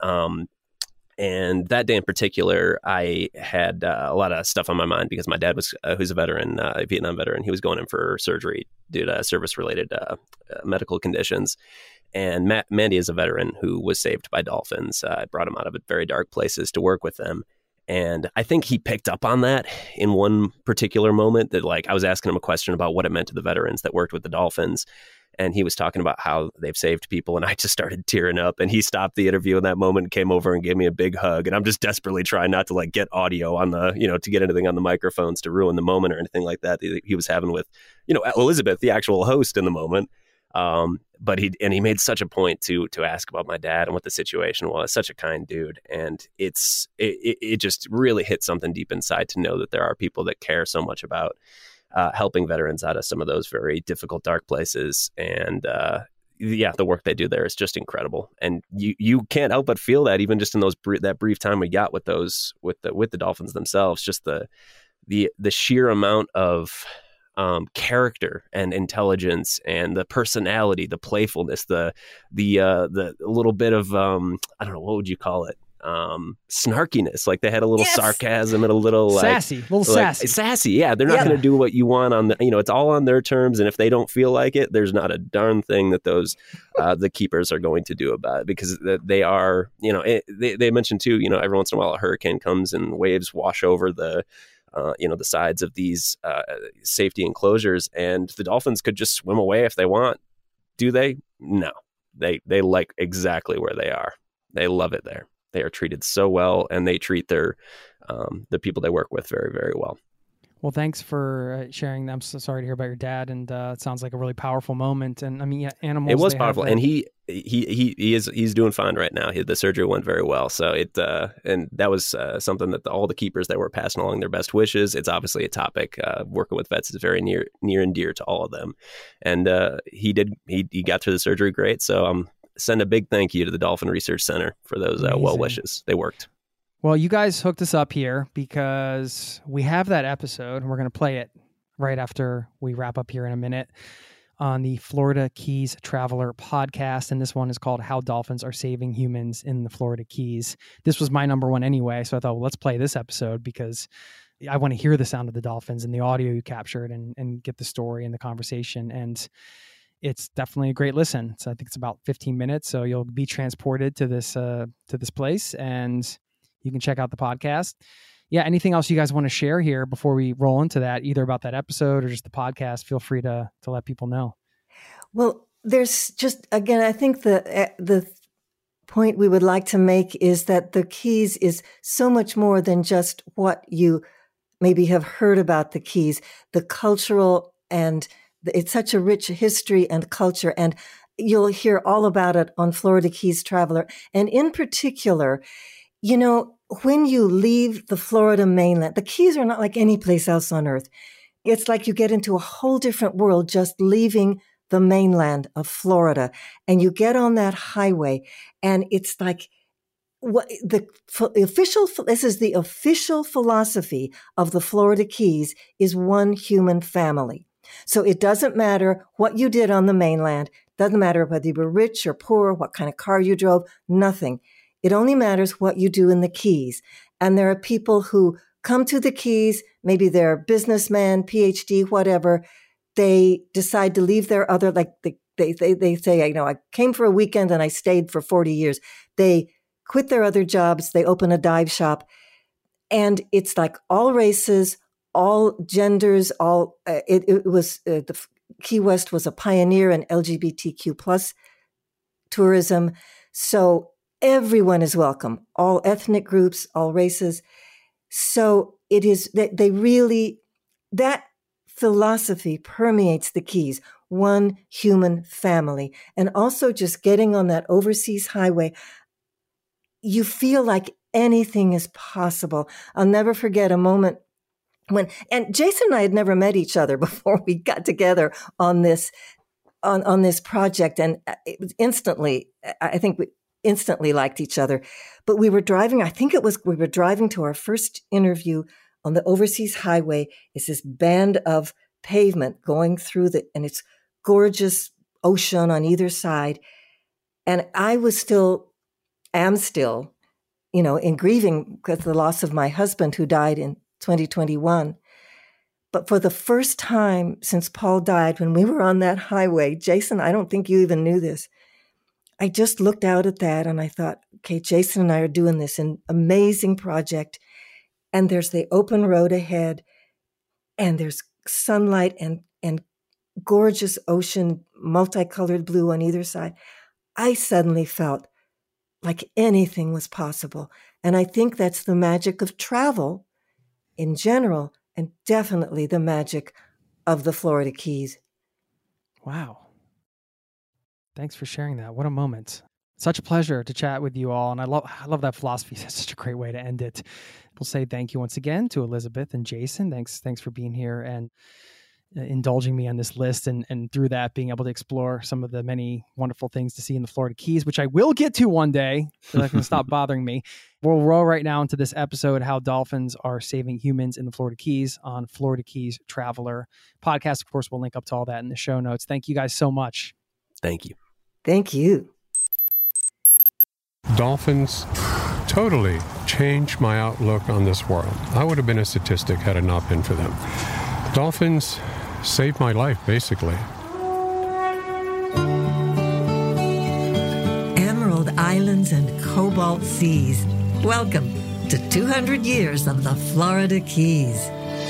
and that day in particular, I had a lot of stuff on my mind because my dad was, who's a veteran, a Vietnam veteran, he was going in for surgery due to service-related medical conditions. And Mandy is a veteran who was saved by dolphins. I brought him out of very dark places to work with them. And I think he picked up on that in one particular moment that, I was asking him a question about what it meant to the veterans that worked with the dolphins. And he was talking about how they've saved people. And I just started tearing up. And he stopped the interview in that moment and came over and gave me a big hug. And I'm just desperately trying not to get audio on the, to get anything on the microphones to ruin the moment or anything like that he was having with, Elizabeth, the actual host in the moment. But he made such a point to ask about my dad and what the situation was. Such a kind dude. And it just really hit something deep inside to know that there are people that care so much about helping veterans out of some of those very difficult, dark places. And the work they do there is just incredible. And you can't help but feel that even just in that brief time we got with the dolphins themselves, just the sheer amount of character and intelligence and the personality, the playfulness, the little bit of I don't know, what would you call it? Snarkiness. They had a little sarcasm and a little sassy. Sassy. Yeah. They're not going to do what you want on it's all on their terms. And if they don't feel like it, there's not a darn thing that those, the keepers are going to do about it, because they are, they mentioned too, every once in a while a hurricane comes and waves wash over the sides of these safety enclosures, and the dolphins could just swim away if they want. Do they? No. They like exactly where they are. They love it there. They are treated so well, and they treat their the people they work with very, very well. Well, thanks for sharing. I'm so sorry to hear about your dad, and it sounds like a really powerful moment. And I mean, yeah, animals. It was powerful, and he's doing fine right now. The surgery went very well, so and that was something that all the keepers that were passing along their best wishes. It's obviously a topic. Working with vets is very near and dear to all of them, and he got through the surgery great. So send a big thank you to the Dolphin Research Center for those well wishes. They worked. Well, you guys hooked us up here because we have that episode, and we're going to play it right after we wrap up here in a minute on the Florida Keys Traveler podcast. And this one is called How Dolphins Are Saving Humans in the Florida Keys. This was my number one anyway, so I thought, well, let's play this episode because I want to hear the sound of the dolphins and the audio you captured and get the story and the conversation. And it's definitely a great listen. So I think it's about 15 minutes, so you'll be transported to this place, and you can check out the podcast. Yeah. Anything else you guys want to share here before we roll into that, either about that episode or just the podcast? Feel free to let people know. Well, there's just, again, I think the point we would like to make is that the Keys is so much more than just what you maybe have heard about the Keys, the cultural, and it's such a rich history and culture. And you'll hear all about it on Florida Keys Traveler. And in particular, you know, when you leave the Florida mainland, the Keys are not like any place else on earth. It's like you get into a whole different world just leaving the mainland of Florida, and you get on that highway, and it's like this is the official philosophy of the Florida Keys is one human family. So it doesn't matter what you did on the mainland. Doesn't matter whether you were rich or poor, what kind of car you drove, nothing. It only matters what you do in the Keys. And there are people who come to the Keys, maybe they're businessmen, PhD, whatever. They decide to leave their other, like they say, you know, I came for a weekend and I stayed for 40 years. They quit their other jobs. They open a dive shop. And it's like all races, all genders, the Key West was a pioneer in LGBTQ plus tourism. So everyone is welcome, all ethnic groups, all races. So it is that that philosophy permeates the Keys, one human family. And also just getting on that overseas highway, you feel like anything is possible. I'll never forget a moment and Jason and I had never met each other before we got together on this project. And it was I think we instantly liked each other. But we were driving to our first interview on the overseas highway. It's this band of pavement going through and it's gorgeous ocean on either side. And I am still, you know, in grieving because of the loss of my husband who died in 2021. But for the first time since Paul died, when we were on that highway, Jason, I don't think you even knew this. I just looked out at that and I thought, okay, Jason and I are doing this amazing project. And there's the open road ahead and there's sunlight and gorgeous ocean, multicolored blue on either side. I suddenly felt like anything was possible. And I think that's the magic of travel in general, and definitely the magic of the Florida Keys. Wow. Thanks for sharing that. What a moment. Such a pleasure to chat with you all. And I love that philosophy. That's such a great way to end it. We'll say thank you once again to Elizabeth and Jason. Thanks for being here and indulging me on this list, and through that being able to explore some of the many wonderful things to see in the Florida Keys, which I will get to one day. They're not going to stop bothering me. We'll roll right now into this episode, How Dolphins Are Saving Humans in the Florida Keys, on Florida Keys Traveler podcast. Of course, we'll link up to all that in the show notes. Thank you guys so much. Thank you. Thank you. Dolphins totally changed my outlook on this world. I would have been a statistic had it not been for them. Dolphins saved my life, basically. Emerald Islands and Cobalt Seas. Welcome to 200 years of the Florida Keys.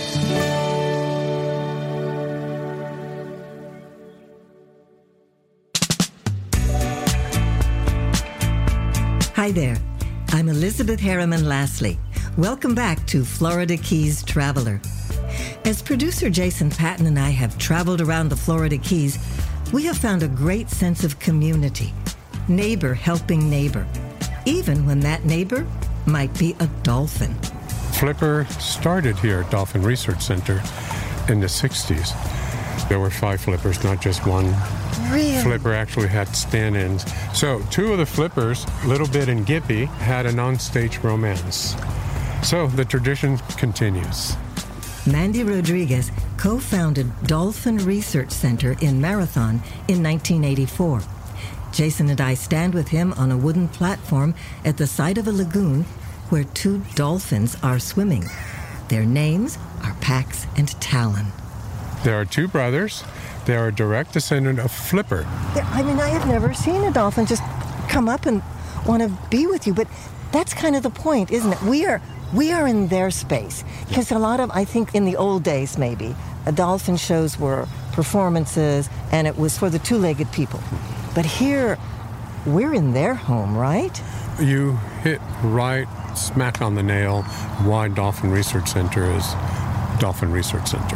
Hi there. I'm Elizabeth Harriman Lasley. Welcome back to Florida Keys Traveler. As producer Jason Patton and I have traveled around the Florida Keys, we have found a great sense of community, neighbor helping neighbor, even when that neighbor might be a dolphin. Flipper started here at Dolphin Research Center in the 60s. There were 5 flippers, not just one. Really? Flipper actually had stand-ins. So 2 of the flippers, Little Bit and Gippy, had an on-stage romance. So the tradition continues. Mandy Rodriguez co-founded Dolphin Research Center in Marathon in 1984. Jason and I stand with him on a wooden platform at the side of a lagoon where 2 dolphins are swimming. Their names are Pax and Talon. There are 2 brothers. They are a direct descendant of Flipper. I mean, I have never seen a dolphin just come up and want to be with you, but that's kind of the point, isn't it? We are in their space. Because a lot of, I think in the old days maybe, dolphin shows were performances and it was for the 2-legged people. But here, we're in their home, right? You hit right smack on the nail why Dolphin Research Center is Dolphin Research Center.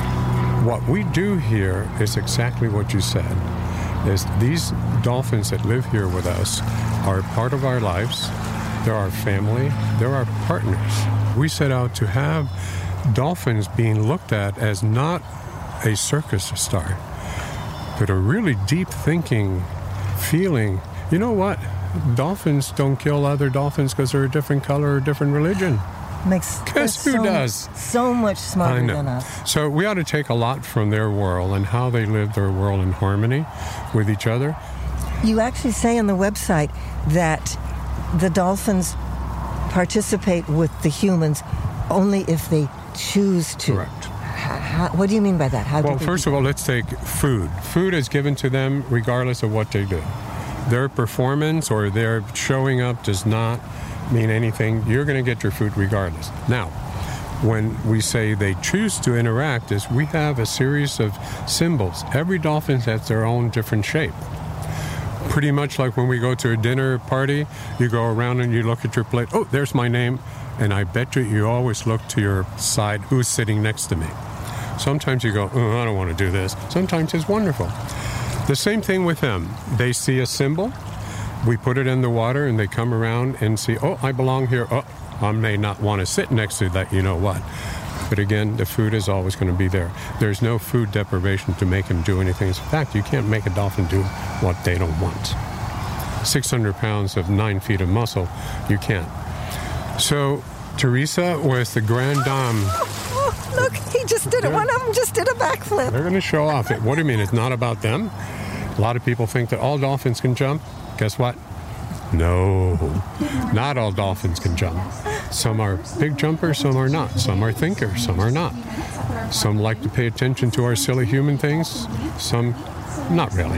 What we do here is exactly what you said, is these dolphins that live here with us are part of our lives. They're our family. They're our partners. We set out to have dolphins being looked at as not a circus star, but a really deep thinking, feeling, you know what? Dolphins don't kill other dolphins because they're a different color or a different religion. Guess who does? So much smarter than us. So we ought to take a lot from their world and how they live their world in harmony with each other. You actually say on the website that the dolphins participate with the humans only if they choose to. Correct. What do you mean by that? Well, first of all, let's take food. Food is given to them regardless of what they do. Their performance or their showing up does not mean anything. You're going to get your food regardless. Now, when we say they choose to interact, is we have a series of symbols. Every dolphin has their own different shape. Pretty much like when we go to a dinner party, you go around and you look at your plate. Oh, there's my name. And I bet you always look to your side, who's sitting next to me. Sometimes you go, oh, I don't want to do this. Sometimes it's wonderful. The same thing with them. They see a symbol. We put it in the water and they come around and see, oh, I belong here. Oh, I may not want to sit next to that, you know what. But again, the food is always going to be there. There's no food deprivation to make them do anything. In fact, you can't make a dolphin do what they don't want. 600 pounds of 9 feet of muscle, you can't. So Teresa was the grand dame. Oh, look, he just did it. One of them just did a backflip. They're going to show off. What do you mean? It's not about them? A lot of people think that all dolphins can jump. Guess what? No, not all dolphins can jump. Some are big jumpers, some are not. Some are thinkers, some are not. Some like to pay attention to our silly human things, some not really.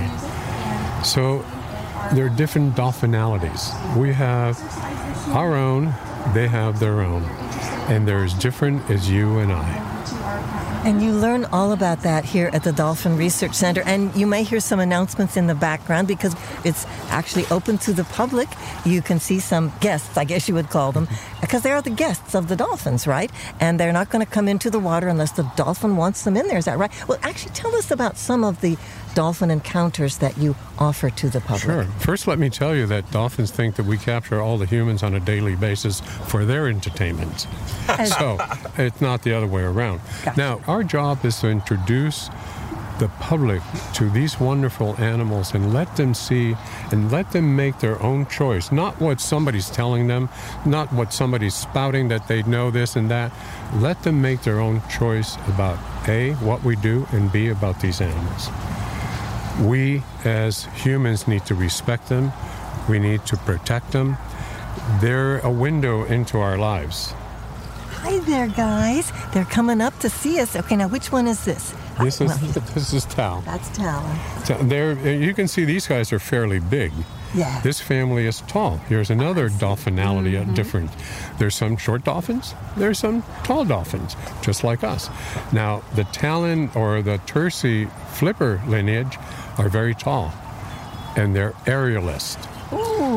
So there are different dolphinalities. We have our own, they have their own. And they're as different as you and I. And you learn all about that here at the Dolphin Research Center. And you may hear some announcements in the background because it's actually open to the public. You can see some guests, I guess you would call them, because they are the guests of the dolphins, right? And they're not going to come into the water unless the dolphin wants them in there. Is that right? Well, actually, tell us about some of the dolphin encounters that you offer to the public. Sure. First, let me tell you that dolphins think that we capture all the humans on a daily basis for their entertainment. So it's not the other way around. Gotcha. Now, our job is to introduce the public to these wonderful animals and let them see and let them make their own choice. Not what somebody's telling them, not what somebody's spouting that they know this and that. Let them make their own choice about A, what we do, and B, about these animals. We, as humans, need to respect them. We need to protect them. They're a window into our lives. Hi there, guys. They're coming up to see us. Okay, now which one is this? This is Tal. That's Talon. You can see these guys are fairly big. Yeah. This family is tall. Here's another dolphinality different. There's some short dolphins. There's some tall dolphins, just like us. Now, the Talon or the Tercy flipper lineage are very tall, and they're aerialist. Ooh.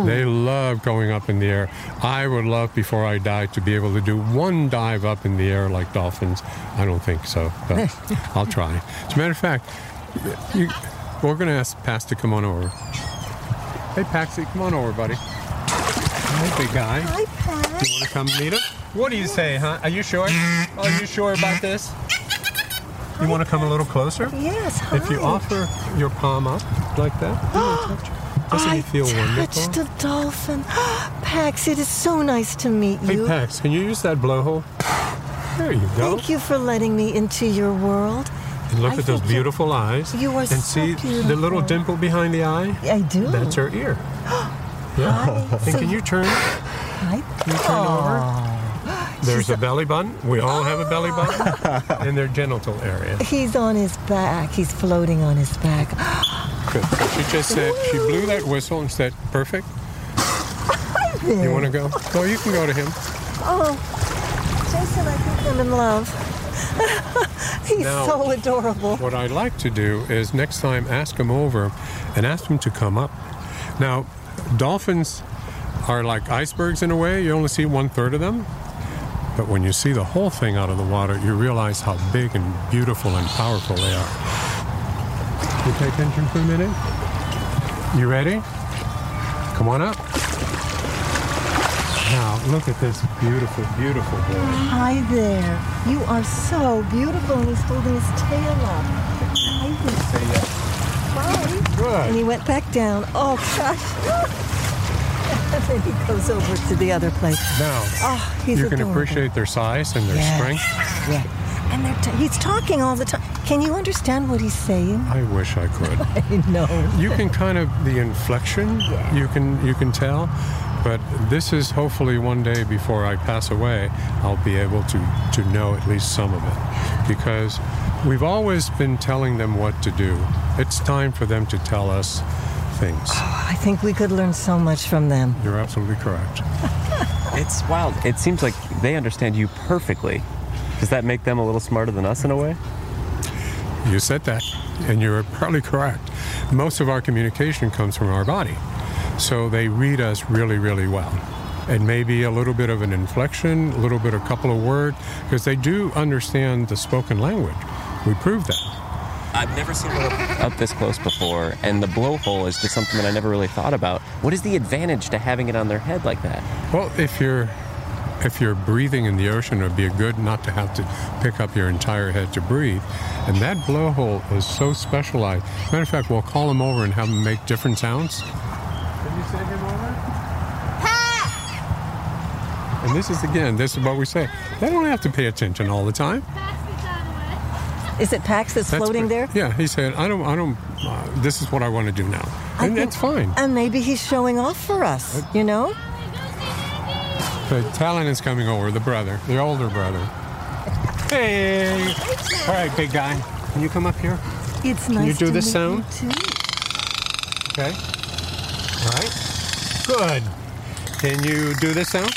They love going up in the air. I would love, before I die, to be able to do one dive up in the air like dolphins. I don't think so, but I'll try. As a matter of fact, we're going to ask Pax to come on over. Hey, Paxi, come on over, buddy. Hey, big guy. Hi, Pax. You want to come meet him? What do you say, huh? Are you sure? Are you sure about this? You want to come a little closer? Yes, hi. If you offer your palm up like that, doesn't he feel wonderful? I touched a dolphin. Pax, it is so nice to meet you. Hey, Pax, can you use that blowhole? There you go. Thank you for letting me into your world. And look I at those think beautiful eyes. You are and so see beautiful. the little dimple behind the eye? I do. That's her ear. Yeah. And can you turn? Hi. Can you turn over? There's a belly button. We all have a belly button in their genital area. He's on his back. He's floating on his back. Good. So she just said, she blew that whistle and said, perfect. You want to go? Oh, you can go to him. Oh, Jason, I think I'm in love. He's Now, so adorable. What I'd like to do is next time ask him over and ask him to come up. Now, dolphins are like icebergs in a way. You only see 1/3 of them. But when you see the whole thing out of the water, you realize how big and beautiful and powerful they are. You pay attention for a minute? You ready? Come on up. Now, look at this beautiful, beautiful boy. Hi there. You are so beautiful. And he's holding his tail up. Hi there. Say yes. Bye. Good. And he went back down. Oh, gosh. And then he goes over to the other place. Now, he's you can adorable. appreciate their size and their strength. Yeah. And he's talking all the time. Can you understand what he's saying? I wish I could. I know. You can kind of, the inflection, you can tell. But this is hopefully one day before I pass away, I'll be able to know at least some of it. Because we've always been telling them what to do. It's time for them to tell us things. I think we could learn so much from them. You're absolutely correct. It's wild. It seems like they understand you perfectly. Does that make them a little smarter than us in a way? You said that, and you're probably correct. Most of our communication comes from our body. So they read us really, really well. And maybe a little bit of an inflection, a little bit, a couple of words, because they do understand the spoken language. We proved that. I've never seen one up this close before, and the blowhole is just something that I never really thought about. What is the advantage to having it on their head like that? Well, if you're breathing in the ocean, it would be good not to have to pick up your entire head to breathe. And that blowhole is so specialized. Matter of fact, we'll call him over and have him make different sounds. Can you send him over? And this is what we say. They don't have to pay attention all the time. Is it Pax that's floating there? Yeah, he said, I don't, this is what I want to do now. And that's fine. And maybe he's showing off for us, you know? But Talon is coming over, the older brother. Hey! All right, big guy. Can you come up here? It's nice Can you do to this meet sound? you too. Okay. All right. Good. Can you do this sound?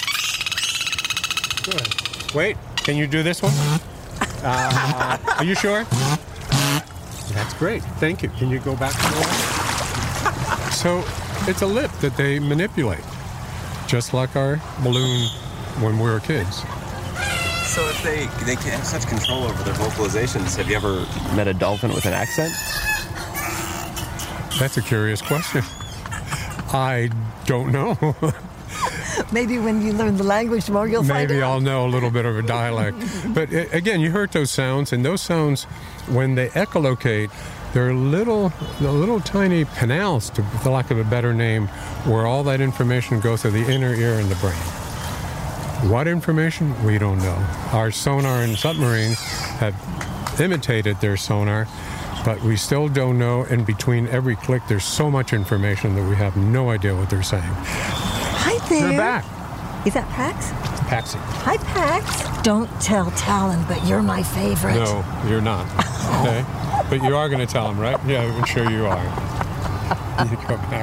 Good. Wait, can you do this one? Are you sure? That's great. Thank you. Can you go back to the one? So it's a lip that they manipulate, just like our balloon when we were kids. So if they can have such control over their vocalizations, have you ever met a dolphin with an accent? That's a curious question. I don't know. Maybe when you learn the language more, you'll find Maybe out. I'll know a little bit of a dialect. But again, you heard those sounds, and those sounds, when they echolocate, they're little tiny canals, for lack of a better name, where all that information goes to the inner ear and the brain. What information? We don't know. Our sonar and submarines have imitated their sonar, but we still don't know. In between every click, there's so much information that we have no idea what they're saying. Hi there. You're back. Is that Pax? Paxi. Hi, Pax. Don't tell Talon, but you're my favorite. No, you're not. Okay? But you are going to tell him, right? Yeah, I'm sure you are. You go back.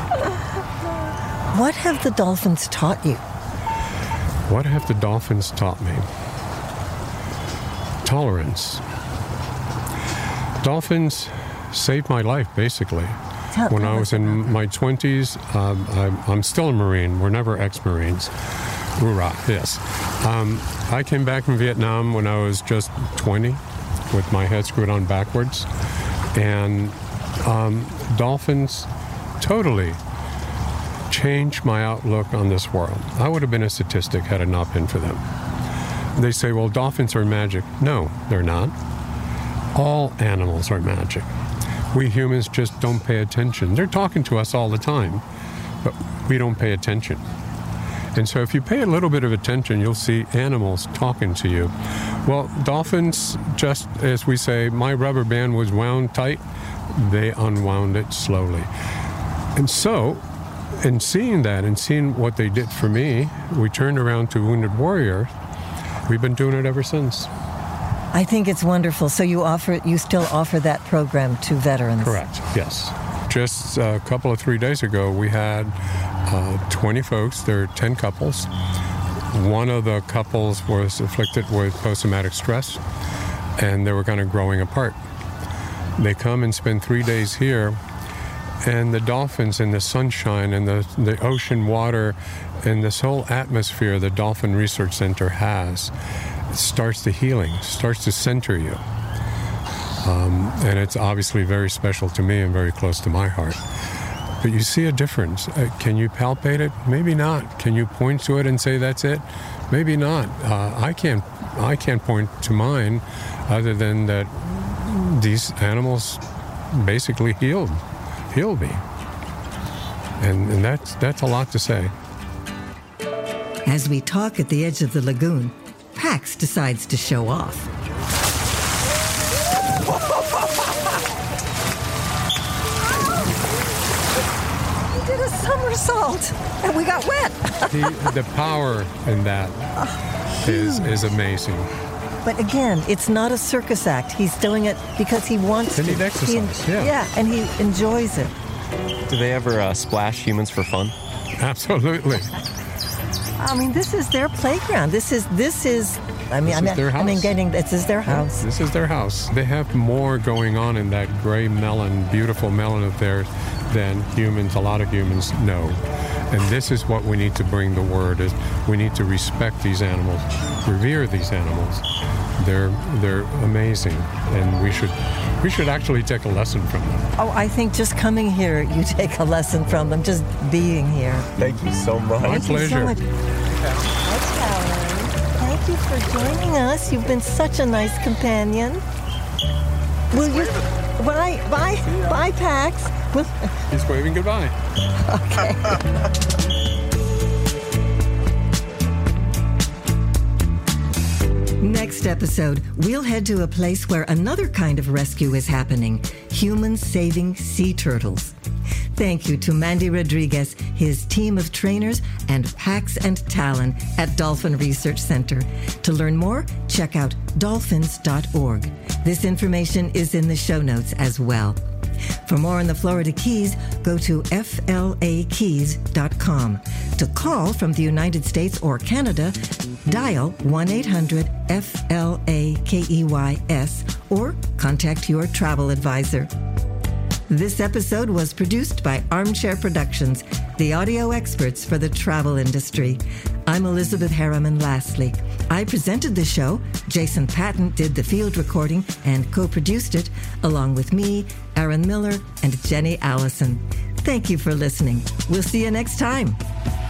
What have the dolphins taught you? What have the dolphins taught me? Tolerance. Dolphins saved my life, basically. When I was in my 20s, I'm still a Marine. We're never ex-Marines. Hoorah, yes. I came back from Vietnam when I was just 20 with my head screwed on backwards. And dolphins totally changed my outlook on this world. I would have been a statistic had it not been for them. They say, well, dolphins are magic. No, they're not. All animals are magic. We humans just don't pay attention. They're talking to us all the time, but we don't pay attention. And so if you pay a little bit of attention, you'll see animals talking to you. Well, dolphins, just as we say, my rubber band was wound tight, they unwound it slowly. And so, in seeing that and seeing what they did for me, we turned around to Wounded Warrior. We've been doing it ever since. I think it's wonderful. So you still offer that program to veterans? Correct, yes. Just a couple of 3 days ago, we had 20 folks. There are 10 couples. One of the couples was afflicted with post-traumatic stress, and they were kind of growing apart. They come and spend 3 days here, and the dolphins and the sunshine and the ocean water and this whole atmosphere the Dolphin Research Center has starts the healing, starts to center you. And it's obviously very special to me and very close to my heart. But you see a difference. Can you palpate it? Maybe not. Can you point to it and say that's it? Maybe not. I can't point to mine other than that these animals basically healed me. And that's a lot to say. As we talk at the edge of the lagoon, Pax decides to show off. He did a somersault, and we got wet. The power in that is amazing. But again, it's not a circus act. He's doing it because he wants to. They need exercise, yeah, and he enjoys it. Do they ever splash humans for fun? Absolutely. I mean, this is their playground. This is. I mean, their house. This is their house. This is their house. They have more going on in that gray melon, beautiful melon of theirs, than humans. A lot of humans know. And this is what we need to bring the word: is we need to respect these animals, revere these animals. They're amazing, and we should actually take a lesson from them. Oh, I think just coming here, you take a lesson from them. Just being here. Thank you so much. My pleasure. Thank you so much. Hi, Callan. Thank you for joining us. You've been such a nice companion. Will you? Bye, Pax. He's waving goodbye. Okay. Next episode, we'll head to a place where another kind of rescue is happening: humans saving sea turtles. Thank you to Mandy Rodriguez, his team of trainers, and Pax and Talon at Dolphin Research Center. To learn more, check out dolphins.org. This information is in the show notes as well. For more on the Florida Keys, go to flakeys.com. To call from the United States or Canada, dial 1-800-FLAKEYS or contact your travel advisor. This episode was produced by Armchair Productions, the audio experts for the travel industry. I'm Elizabeth Harriman Lastly. I presented the show. Jason Patton did the field recording and co-produced it, along with me, Aaron Miller, and Jenny Allison. Thank you for listening. We'll see you next time.